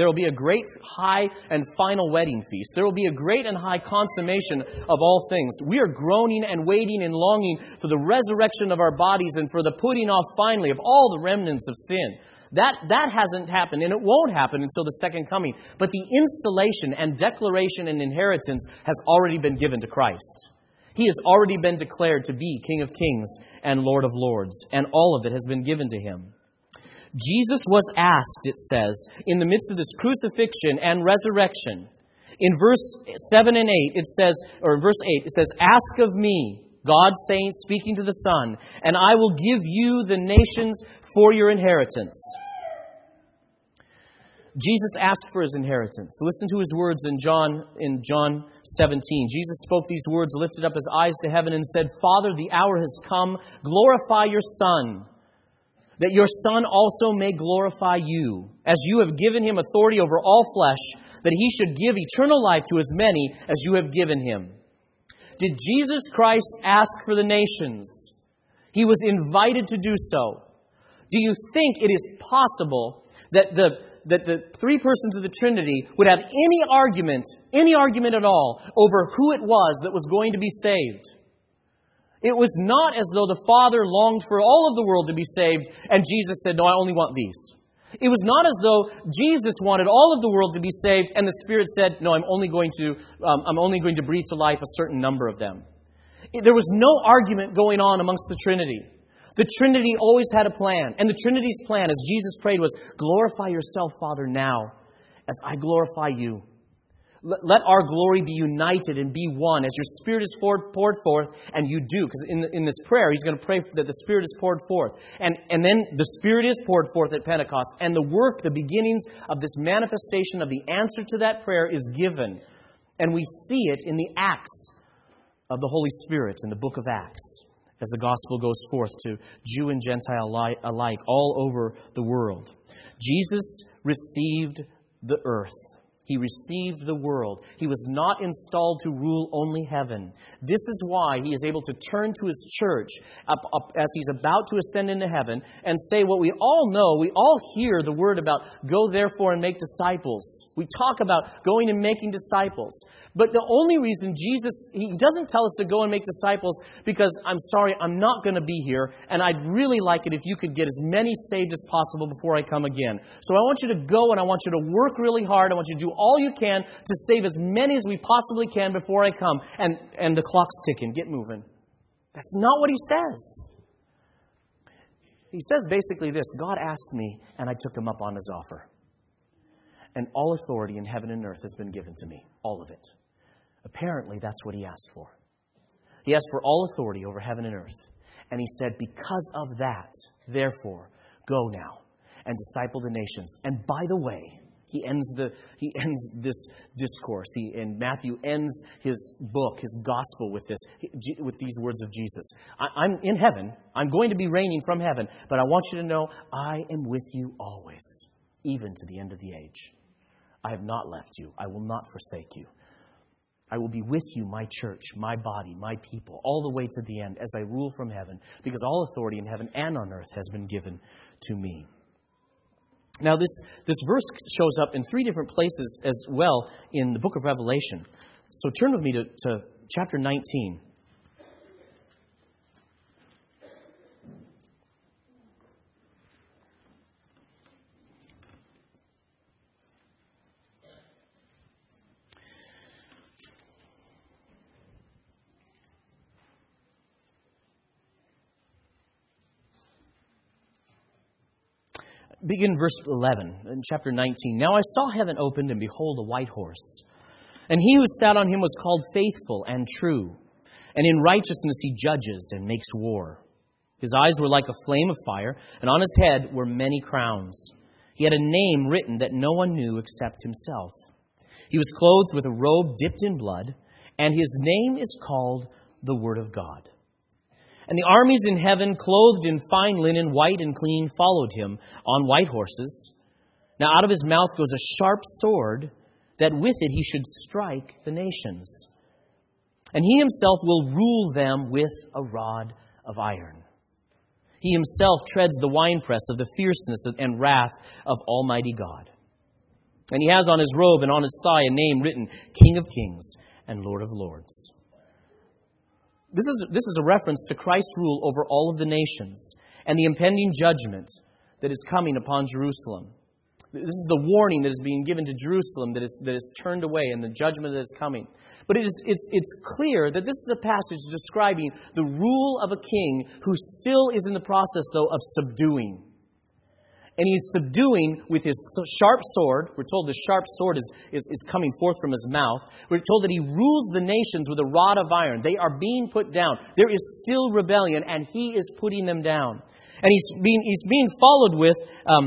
Speaker 1: high and final wedding feast. There will be a great and high consummation of all things. We are groaning and waiting and longing for the resurrection of our bodies and for the putting off finally of all the remnants of sin. That hasn't happened, and it won't happen until the second coming. But the installation and declaration and inheritance has already been given to Christ. He has already been declared to be King of Kings and Lord of Lords, and all of it has been given to Him. Jesus was asked, it says, in the midst of this crucifixion and resurrection. In verse 7 and 8, it says, or in verse 8, it says, "Ask of me," God saying, speaking to the Son, "and I will give you the nations for your inheritance." Jesus asked for His inheritance. Listen to His words in John 17. Jesus spoke these words, lifted up His eyes to heaven, and said, "Father, the hour has come. Glorify your Son, that your Son also may glorify you, as you have given Him authority over all flesh, that He should give eternal life to as many as you have given Him." Did Jesus Christ ask for the nations? He was invited to do so. Do you think it is possible that the three persons of the Trinity would have any argument at all, over who it was that was going to be saved? It was not as though the Father longed for all of the world to be saved, and Jesus said, "No, I only want these." It was not as though Jesus wanted all of the world to be saved, and the Spirit said, "No, I'm only going to breathe to life a certain number of them." There was no argument going on amongst the Trinity. The Trinity always had a plan, and the Trinity's plan, as Jesus prayed, was, "Glorify yourself, Father, now, as I glorify you. Let our glory be united and be one as your Spirit is poured forth," and you do, because in this prayer, he's going to pray that the Spirit is poured forth. And then the Spirit is poured forth at Pentecost, and the work, the beginnings of this manifestation of the answer to that prayer is given. And we see it in the acts of the Holy Spirit in the book of Acts, as the gospel goes forth to Jew and Gentile alike all over the world. Jesus received the earth. He received the world. He was not installed to rule only heaven. This is why He is able to turn to His church up as He's about to ascend into heaven and say what we all know. We all hear the word about "go therefore and make disciples." We talk about going and making disciples. But the only reason He doesn't tell us to go and make disciples because, "I'm sorry, I'm not going to be here, and I'd really like it if you could get as many saved as possible before I come again. So I want you to go and I want you to work really hard. I want you to do all you can to save as many as we possibly can before I come. And the clock's ticking. Get moving." That's not what He says. He says basically this: God asked me, and I took Him up on His offer. And all authority in heaven and earth has been given to me. All of it. Apparently, that's what He asked for. He asked for all authority over heaven and earth. And He said, because of that, therefore, go now and disciple the nations. And by the way, He ends this discourse. And Matthew ends his book, his gospel, with these words of Jesus. I'm in heaven. I'm going to be reigning from heaven. But I want you to know, I am with you always, even to the end of the age. I have not left you. I will not forsake you. I will be with you, my church, my body, my people, all the way to the end as I rule from heaven, because all authority in heaven and on earth has been given to me. Now, this verse shows up in three different places as well in the book of Revelation. So turn with me to chapter 19. Begin verse 11 in chapter 19. "Now I saw heaven opened, and behold, a white horse. And he who sat on him was called Faithful and True. And in righteousness he judges and makes war. His eyes were like a flame of fire, and on his head were many crowns. He had a name written that no one knew except himself. He was clothed with a robe dipped in blood, and his name is called the Word of God. And the armies in heaven, clothed in fine linen, white and clean, followed him on white horses. Now out of his mouth goes a sharp sword, that with it he should strike the nations. And he himself will rule them with a rod of iron. He himself treads the winepress of the fierceness and wrath of Almighty God. And he has on his robe and on his thigh a name written, King of Kings and Lord of Lords. This is a reference to Christ's rule over all of the nations and the impending judgment that is coming upon Jerusalem. This is the warning that is being given to Jerusalem that is turned away, and the judgment that is coming. But it's clear that this is a passage describing the rule of a king who still is in the process, though, of subduing. And he's subduing with his sharp sword. We're told the sharp sword is coming forth from his mouth. We're told that he rules the nations with a rod of iron. They are being put down. There is still rebellion, and he is putting them down. And he's being followed with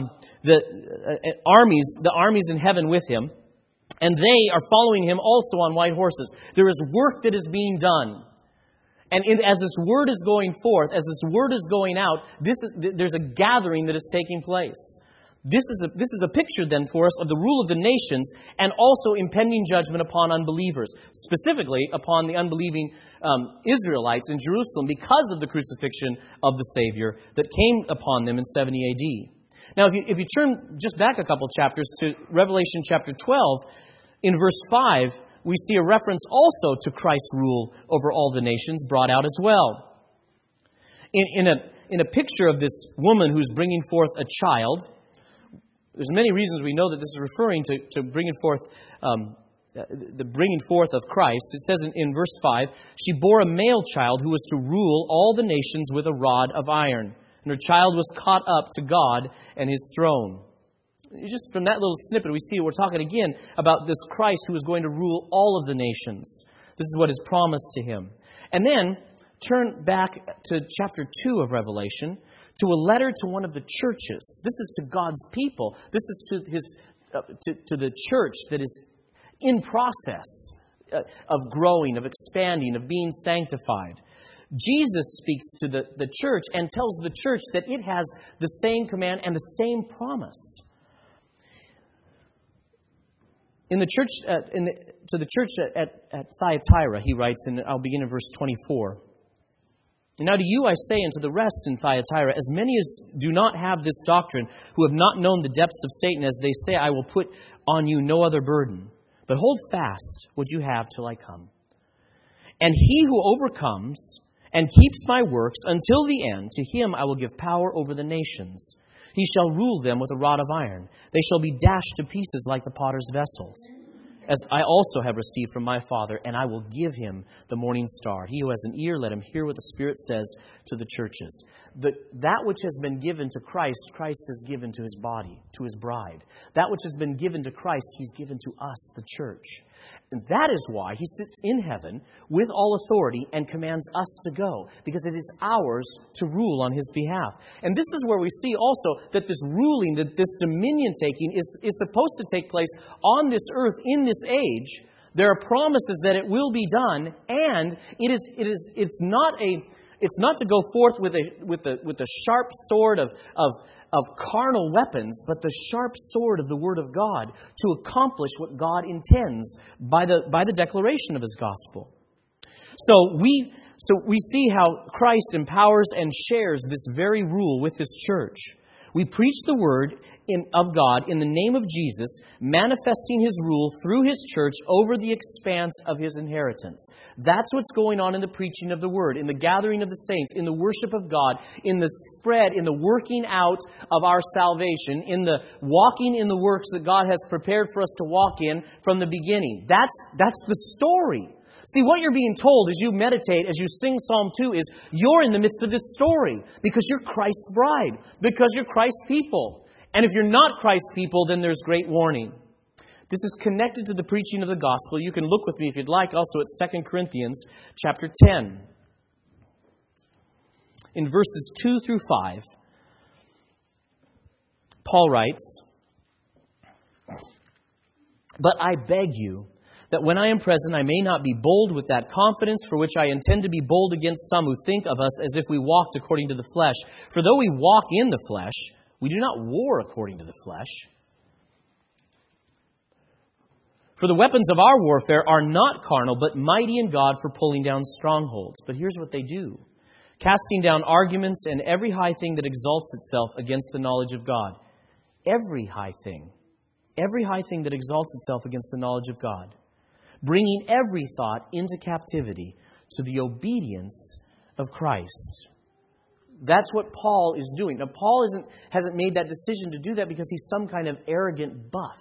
Speaker 1: the armies in heaven with him. And they are following him also on white horses. There is work that is being done. And as this word is going forth, as this word is going out, there's a gathering that is taking place. This is a picture then for us of the rule of the nations and also impending judgment upon unbelievers, specifically upon the unbelieving Israelites in Jerusalem because of the crucifixion of the Savior that came upon them in 70 AD. Now, if you turn just back a couple chapters to Revelation chapter 12, in verse 5, we see a reference also to Christ's rule over all the nations brought out as well. In a picture of this woman who's bringing forth a child, there's many reasons we know that this is referring to bringing forth the bringing forth of Christ. It says in verse 5, she bore a male child who was to rule all the nations with a rod of iron, and her child was caught up to God and His throne. Just from that little snippet, we see we're talking again about this Christ who is going to rule all of the nations. This is what is promised to Him. And then turn back to chapter 2 of Revelation, to a letter to one of the churches. This is to God's people. This is to the church that is in process of growing, of expanding, of being sanctified. Jesus speaks to the church and tells the church that it has the same command and the same promise. In the church, to the church at Thyatira, he writes, and I'll begin in verse 24. Now to you I say, and to the rest in Thyatira, as many as do not have this doctrine, who have not known the depths of Satan, as they say, I will put on you no other burden, but hold fast what you have till I come. And he who overcomes and keeps my works until the end, to him I will give power over the nations. He shall rule them with a rod of iron. They shall be dashed to pieces like the potter's vessels. As I also have received from my Father, and I will give him the morning star. He who has an ear, let him hear what the Spirit says to the churches. That which has been given to Christ, Christ has given to His body, to His bride. That which has been given to Christ, He's given to us, the church. And that is why He sits in heaven with all authority and commands us to go, because it is ours to rule on His behalf. And this is where we see also that this ruling, that this dominion taking is supposed to take place on this earth in this age. There are promises that it will be done, and it's not to go forth with a sharp sword of carnal weapons, but the sharp sword of the Word of God to accomplish what God intends by the declaration of His gospel. So we see how Christ empowers and shares this very rule with His church. We preach the Word of God in the name of Jesus, manifesting His rule through His church over the expanse of His inheritance. That's what's going on in the preaching of the Word, in the gathering of the saints, in the worship of God, in the spread, in the working out of our salvation, in the walking in the works that God has prepared for us to walk in from the beginning. That's the story. See, what you're being told as you meditate, as you sing Psalm 2, is you're in the midst of this story because you're Christ's bride, because you're Christ's people. And if you're not Christ's people, then there's great warning. This is connected to the preaching of the gospel. You can look with me, if you'd like, also at 2 Corinthians chapter 10. In verses 2 through 5, Paul writes, "But I beg you, that when I am present I may not be bold with that confidence for which I intend to be bold against some who think of us as if we walked according to the flesh. For though we walk in the flesh, we do not war according to the flesh. For the weapons of our warfare are not carnal, but mighty in God for pulling down strongholds." But here's what they do. "Casting down arguments and every high thing that exalts itself against the knowledge of God." Every high thing that exalts itself against the knowledge of God. "Bringing every thought into captivity to the obedience of Christ." That's what Paul is doing. Now, Paul hasn't made that decision to do that because he's some kind of arrogant buff.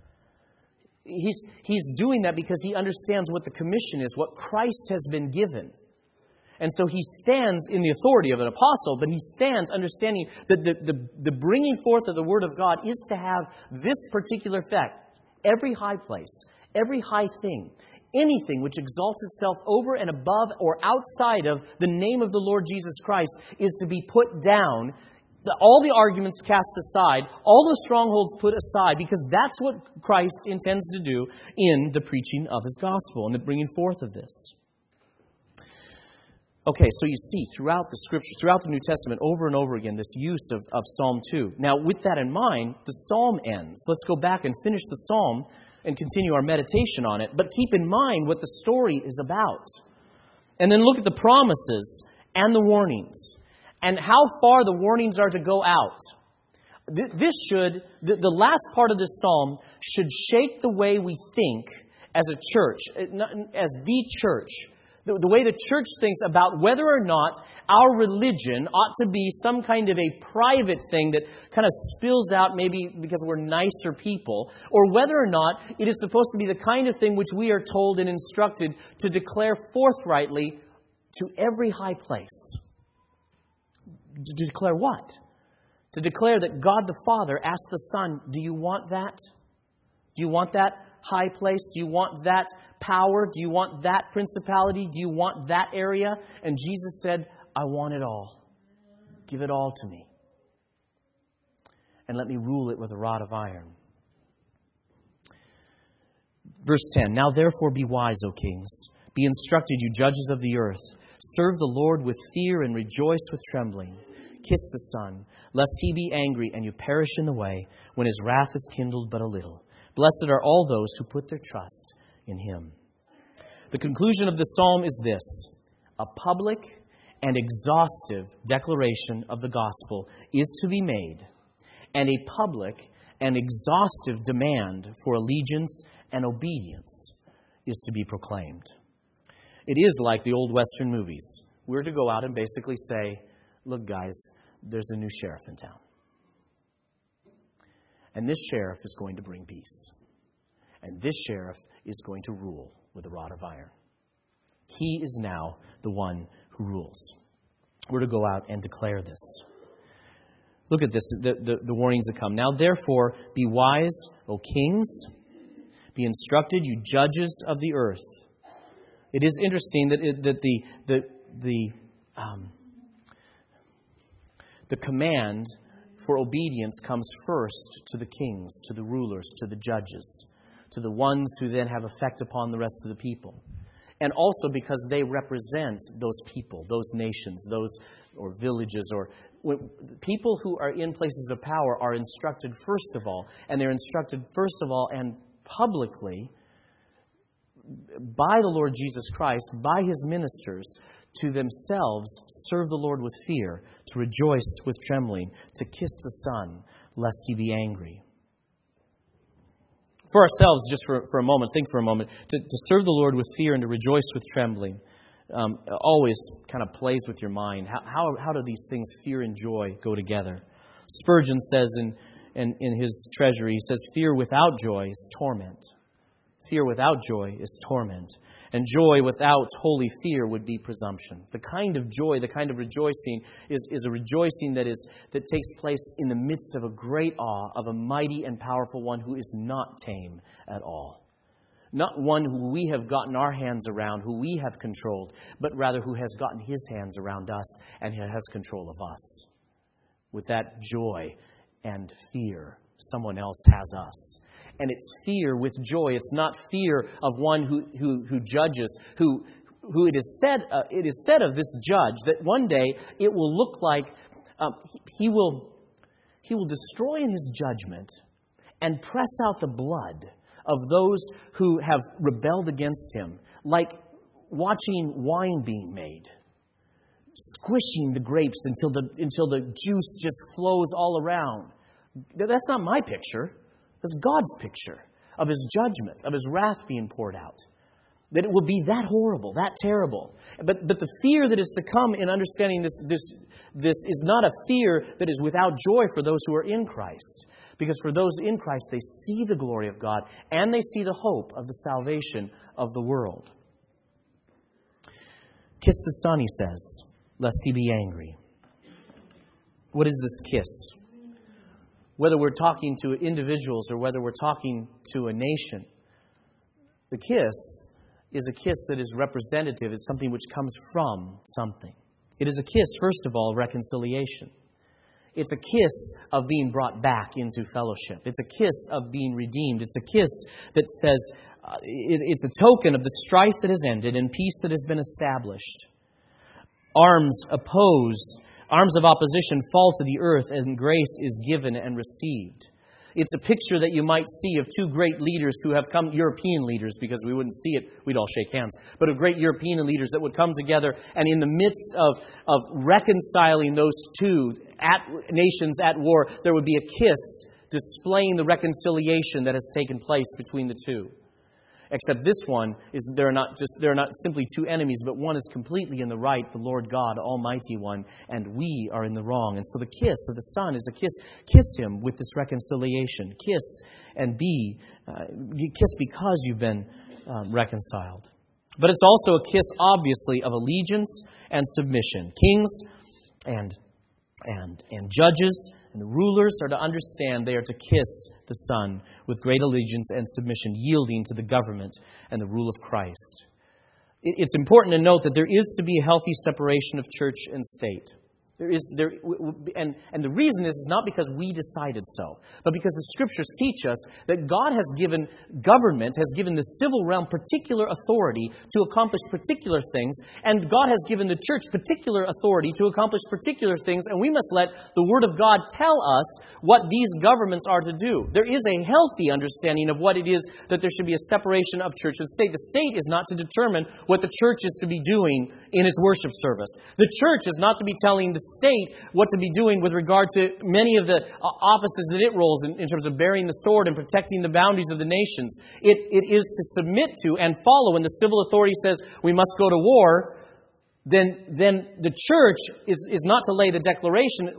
Speaker 1: He's doing that because he understands what the commission is, what Christ has been given. And so he stands in the authority of an apostle, but he stands understanding that the bringing forth of the Word of God is to have this particular effect. Every high place, every high thing, anything which exalts itself over and above or outside of the name of the Lord Jesus Christ is to be put down. All the arguments cast aside, all the strongholds put aside, because that's what Christ intends to do in the preaching of His gospel and the bringing forth of this. Okay, so you see throughout the Scripture, throughout the New Testament, over and over again, this use of Psalm 2. Now, with that in mind, the Psalm ends. Let's go back and finish the Psalm and continue our meditation on it. But keep in mind what the story is about. And then look at the promises and the warnings, and how far the warnings are to go out. The last part of this Psalm should shake the way we think as a church, as the church. The way the church thinks about whether or not our religion ought to be some kind of a private thing that kind of spills out maybe because we're nicer people, or whether or not it is supposed to be the kind of thing which we are told and instructed to declare forthrightly to every high place. To declare what? To declare that God the Father asked the Son, do you want that? Do you want that high place? Do you want that power? Do you want that principality? Do you want that area? And Jesus said, I want it all. Give it all to me. And let me rule it with a rod of iron. Verse 10, now therefore be wise, O kings. Be instructed, you judges of the earth. Serve the Lord with fear and rejoice with trembling. Kiss the Son, lest He be angry and you perish in the way, when His wrath is kindled but a little. Blessed are all those who put their trust in Him. The conclusion of the psalm is this: a public and exhaustive declaration of the gospel is to be made, and a public and exhaustive demand for allegiance and obedience is to be proclaimed. It is like the old Western movies. We're to go out and basically say, look guys, there's a new sheriff in town. And this sheriff is going to bring peace. And this sheriff is going to rule with a rod of iron. He is now the one who rules. We're to go out and declare this. Look at this, the warnings that come. Now therefore, be wise, O kings. Be instructed, you judges of the earth. It is interesting that the command for obedience comes first to the kings, to the rulers, to the judges, to the ones who then have effect upon the rest of the people. And also because they represent those people, those nations, those or villages, or people who are in places of power are instructed first of all, and they're instructed first of all and publicly by the Lord Jesus Christ, by His ministers, to themselves serve the Lord with fear, to rejoice with trembling, to kiss the Son, lest He be angry. For ourselves, just for a moment, think for a moment, to serve the Lord with fear and to rejoice with trembling always kind of plays with your mind. How do these things, fear and joy, go together? Spurgeon says in his treasury, he says, fear without joy is torment. Fear without joy is torment. And joy without holy fear would be presumption. The kind of joy, the kind of rejoicing is a rejoicing that takes place in the midst of a great awe of a mighty and powerful one who is not tame at all. Not one who we have gotten our hands around, who we have controlled, but rather who has gotten His hands around us and has control of us. With that joy and fear, someone else has us. And it's fear with joy. It's not fear of one who judges, who it is said of this judge that one day it will look like he will destroy in his judgment and press out the blood of those who have rebelled against him, like watching wine being made, squishing the grapes until the juice just flows all around. That's not my picture. That's God's picture of His judgment, of His wrath being poured out. That it will be that horrible, that terrible. But the fear that is to come in understanding this is not a fear that is without joy for those who are in Christ. Because for those in Christ, they see the glory of God and they see the hope of the salvation of the world. Kiss the Son, he says, lest he be angry. What is this kiss? Whether we're talking to individuals or whether we're talking to a nation, the kiss is a kiss that is representative. It's something which comes from something. It is a kiss, first of all, reconciliation. It's a kiss of being brought back into fellowship. It's a kiss of being redeemed. It's a kiss that says it's a token of the strife that has ended and peace that has been established. Arms of opposition fall to the earth and grace is given and received. It's a picture that you might see of two great leaders who have come, European leaders, because we wouldn't see it, we'd all shake hands, but of great European leaders that would come together, and in the midst of reconciling those two nations at war, there would be a kiss displaying the reconciliation that has taken place between the two. Except this one is they're not simply two enemies, but one is completely in the right, the Lord God, Almighty One, and we are in the wrong. And so the kiss of the Son is a kiss. Kiss Him with this reconciliation. Kiss and kiss because you've been reconciled. But it's also a kiss, obviously, of allegiance and submission. Kings and judges and the rulers are to understand they are to kiss the Son with great allegiance and submission, yielding to the government and the rule of Christ. It's important to note that there is to be a healthy separation of church and state. And the reason is not because we decided so, but because the Scriptures teach us that God has given government, has given the civil realm particular authority to accomplish particular things, and God has given the church particular authority to accomplish particular things, and we must let the Word of God tell us what these governments are to do. There is a healthy understanding of what it is that there should be a separation of church and state. The state is not to determine what the church is to be doing in its worship service. The church is not to be telling the state what to be doing with regard to many of the offices that it rolls in terms of bearing the sword and protecting the boundaries of the nations. It is to submit to and follow. When the civil authority says we must go to war, then the church is not to lay the declaration.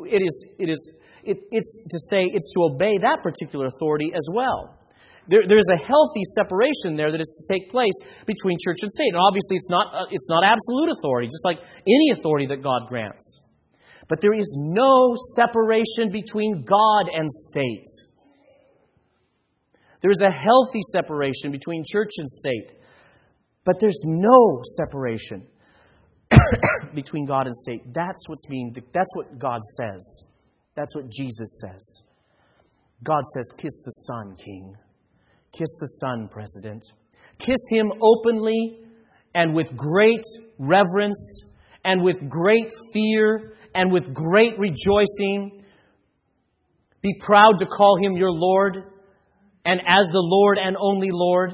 Speaker 1: It's to say it's to obey that particular authority as well. There's a healthy separation there that is to take place between church and state. And obviously it's not absolute authority, just like any authority that God grants. But there is no separation between God and state. There is a healthy separation between church and state. But there's no separation between God and state. That's what God says. That's what Jesus says. God says, kiss the Son, King. Kiss the Son, President. Kiss Him openly and with great reverence and with great fear and with great rejoicing. Be proud to call Him your Lord, and as the Lord and only Lord,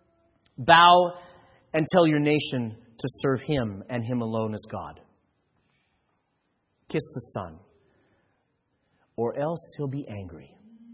Speaker 1: bow and tell your nation to serve Him and Him alone as God. Kiss the Son, or else He'll be angry.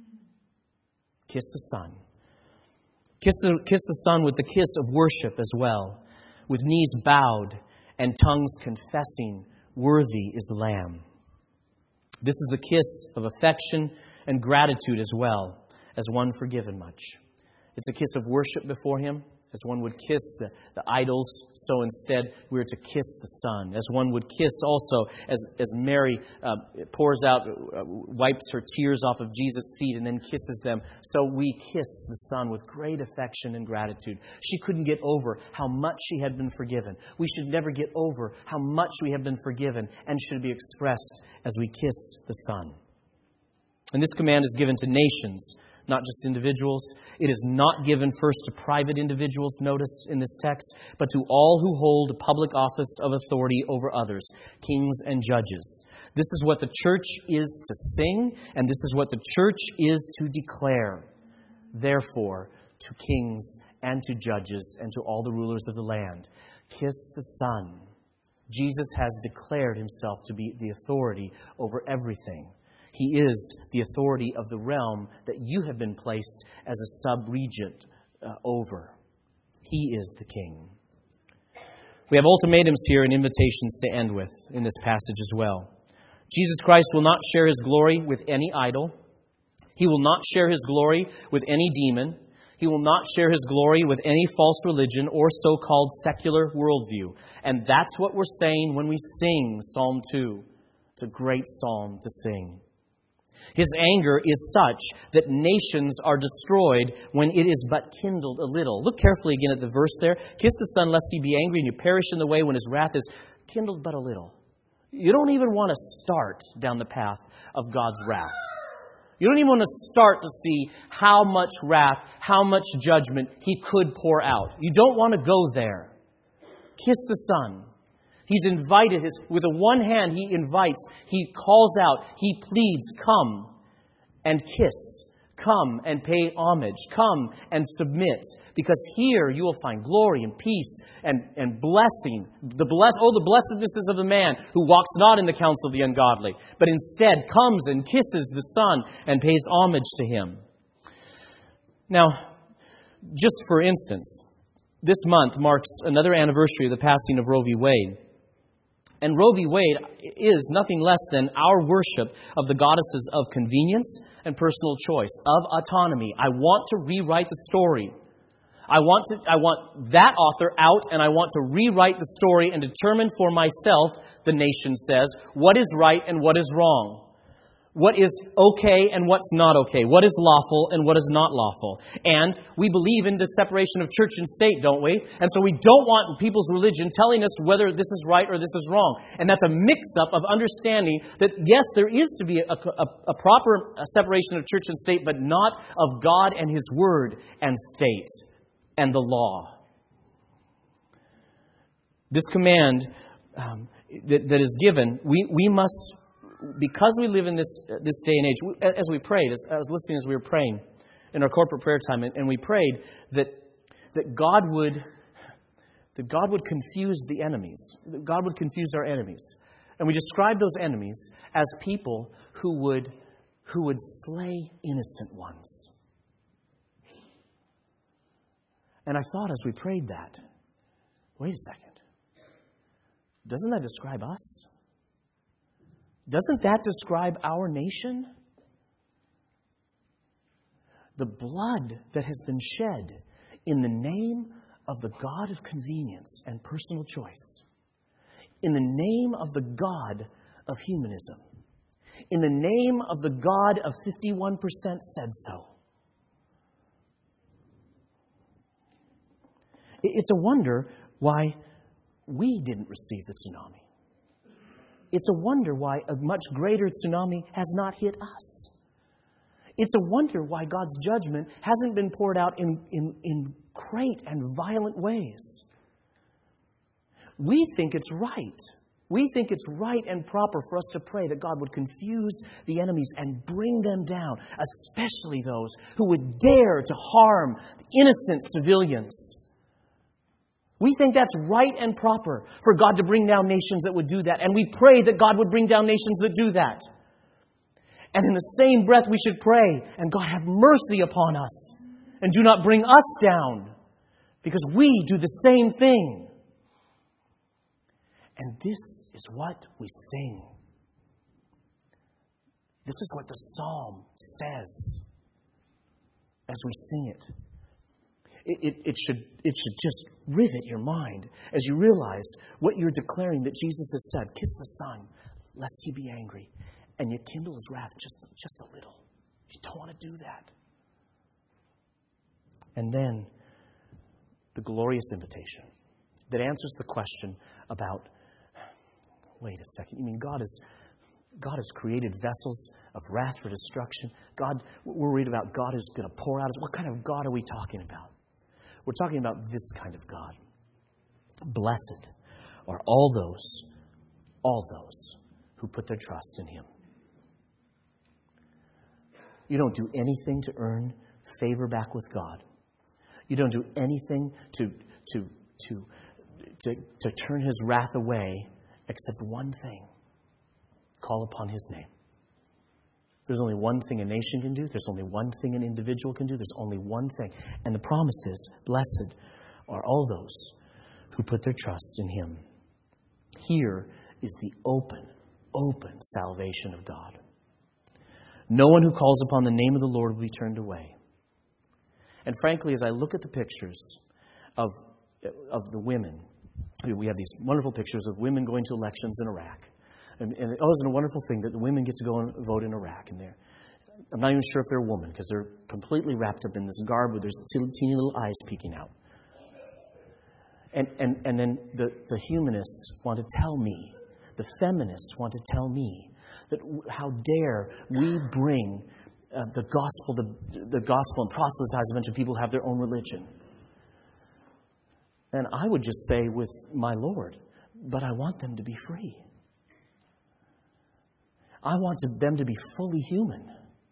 Speaker 1: Kiss the Son. Kiss the Son with the kiss of worship as well, with knees bowed and tongues confessing, worthy is the Lamb. This is a kiss of affection and gratitude as well, as one forgiven much. It's a kiss of worship before Him. As one would kiss the idols, so instead we are to kiss the Son. As one would kiss also, as Mary pours out, wipes her tears off of Jesus' feet and then kisses them, so we kiss the Son with great affection and gratitude. She couldn't get over how much she had been forgiven. We should never get over how much we have been forgiven and should be expressed as we kiss the Son. And this command is given to nations, not just individuals. It is not given first to private individuals, notice in this text, but to all who hold a public office of authority over others, kings and judges. This is what the church is to sing, and this is what the church is to declare. Therefore, to kings and to judges and to all the rulers of the land, kiss the Son. Jesus has declared Himself to be the authority over everything. He is the authority of the realm that you have been placed as a sub-regent over. He is the King. We have ultimatums here and invitations to end with in this passage as well. Jesus Christ will not share His glory with any idol. He will not share His glory with any demon. He will not share His glory with any false religion or so-called secular worldview. And that's what we're saying when we sing Psalm 2. It's a great psalm to sing. His anger is such that nations are destroyed when it is but kindled a little. Look carefully again at the verse there. Kiss the Son, lest He be angry, and you perish in the way when His wrath is kindled but a little. You don't even want to start down the path of God's wrath. You don't even want to start to see how much wrath, how much judgment He could pour out. You don't want to go there. Kiss the Son. He's invited with the one hand He invites, He calls out, He pleads, come and kiss. Come and pay homage. Come and submit. Because here you will find glory and peace and blessing. The blessednesses of the man who walks not in the counsel of the ungodly, but instead comes and kisses the Son and pays homage to Him. Now, just for instance, this month marks another anniversary of the passing of Roe v. Wade. And Roe v. Wade is nothing less than our worship of the goddesses of convenience and personal choice, of autonomy. I want to rewrite the story. I want that author out, and I want to rewrite the story and determine for myself, the nation says, what is right and what is wrong. What is okay and what's not okay. What is lawful and what is not lawful. And we believe in the separation of church and state, don't we? And so we don't want people's religion telling us whether this is right or this is wrong. And that's a mix-up of understanding that, yes, there is to be a proper separation of church and state, but not of God and His Word and state and the law. This command that is given, we must... Because we live in this day and age, as we prayed, I was listening as we were praying in our corporate prayer time, and we prayed that God would confuse the enemies. That God would confuse our enemies. And we described those enemies as people who would slay innocent ones. And I thought as we prayed that, wait a second. Doesn't that describe us? Doesn't that describe our nation? The blood that has been shed in the name of the God of convenience and personal choice, in the name of the God of humanism, in the name of the God of 51% said so. It's a wonder why we didn't receive the tsunami. It's a wonder why a much greater tsunami has not hit us. It's a wonder why God's judgment hasn't been poured out in great and violent ways. We think it's right. We think it's right and proper for us to pray that God would confuse the enemies and bring them down, especially those who would dare to harm innocent civilians. We think that's right and proper for God to bring down nations that would do that. And we pray that God would bring down nations that do that. And in the same breath we should pray, and God have mercy upon us, and do not bring us down, because we do the same thing. And this is what we sing. This is what the psalm says as we sing it. It should just rivet your mind as you realize what you're declaring that Jesus has said. Kiss the Son, lest He be angry, and you kindle His wrath just a little. You don't want to do that. And then the glorious invitation that answers the question about, wait a second, you mean God has created vessels of wrath for destruction? We're worried about God is going to pour out. What kind of God are we talking about? We're talking about this kind of God. Blessed are all those who put their trust in Him. You don't do anything to earn favor back with God. You don't do anything to turn His wrath away except one thing. Call upon His name. There's only one thing a nation can do. There's only one thing an individual can do. There's only one thing. And the promise is, blessed are all those who put their trust in Him. Here is the open open salvation of God. No one who calls upon the name of the Lord will be turned away. And frankly, as I look at the pictures of the women, we have these wonderful pictures of women going to elections in Iraq. And isn't it a wonderful thing that the women get to go and vote in Iraq? And I'm not even sure if they're a woman because they're completely wrapped up in this garb with their teeny little eyes peeking out. And then the humanists want to tell me, the feminists want to tell me, that how dare we bring the gospel and proselytize a bunch of people who have their own religion. And I would just say with my Lord, but I want them to be free. I want them to be fully human.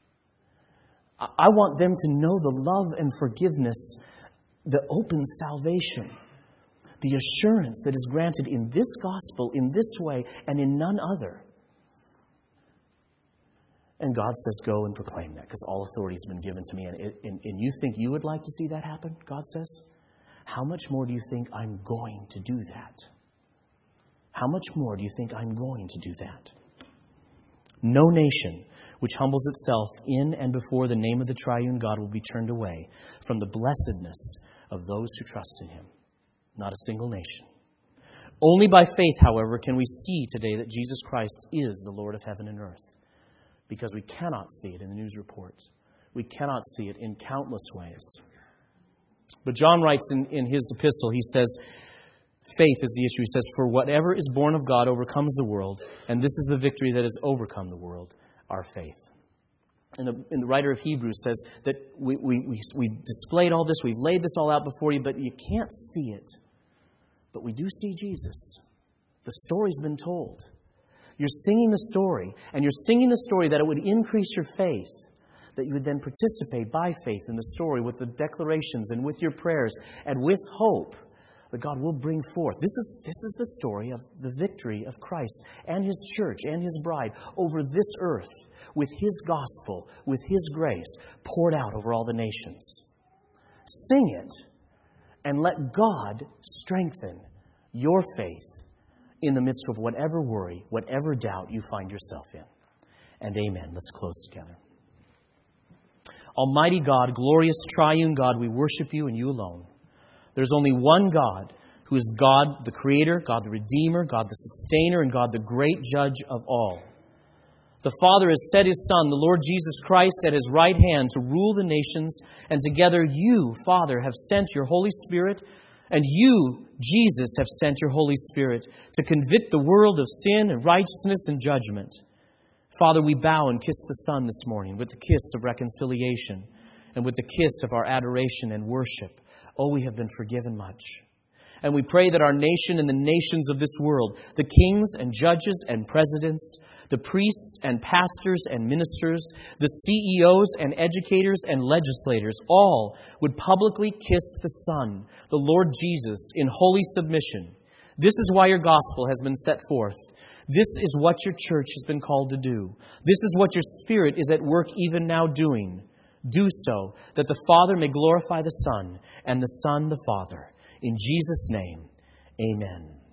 Speaker 1: I want them to know the love and forgiveness, the open salvation, the assurance that is granted in this gospel, in this way, and in none other. And God says, go and proclaim that, because all authority has been given to me. And you think you would like to see that happen, God says? How much more do you think I'm going to do that? How much more do you think I'm going to do that? No nation which humbles itself in and before the name of the triune God will be turned away from the blessedness of those who trust in Him. Not a single nation. Only by faith, however, can we see today that Jesus Christ is the Lord of heaven and earth. Because we cannot see it in the news reports. We cannot see it in countless ways. But John writes in his epistle, he says, faith is the issue. He says, for whatever is born of God overcomes the world, and this is the victory that has overcome the world, our faith. And the writer of Hebrews says that we displayed all this, we've laid this all out before you, but you can't see it. But we do see Jesus. The story's been told. You're singing the story, and you're singing the story that it would increase your faith, that you would then participate by faith in the story with the declarations and with your prayers and with hope that God will bring forth. This is the story of the victory of Christ and His church and His bride over this earth with His gospel, with His grace poured out over all the nations. Sing it and let God strengthen your faith in the midst of whatever worry, whatever doubt you find yourself in. And amen. Let's close together. Almighty God, glorious triune God, we worship You and You alone. There's only one God, who is God the Creator, God the Redeemer, God the Sustainer, and God the great Judge of all. The Father has set His Son, the Lord Jesus Christ, at His right hand to rule the nations, and together You, Father, have sent Your Holy Spirit, and You, Jesus, have sent Your Holy Spirit to convict the world of sin and righteousness and judgment. Father, we bow and kiss the Son this morning with the kiss of reconciliation and with the kiss of our adoration and worship. Oh, we have been forgiven much. And we pray that our nation and the nations of this world, the kings and judges and presidents, the priests and pastors and ministers, the CEOs and educators and legislators, all would publicly kiss the Son, the Lord Jesus, in holy submission. This is why Your gospel has been set forth. This is what Your church has been called to do. This is what Your Spirit is at work even now doing. Do so that the Father may glorify the Son and the Son the Father. In Jesus' name, amen.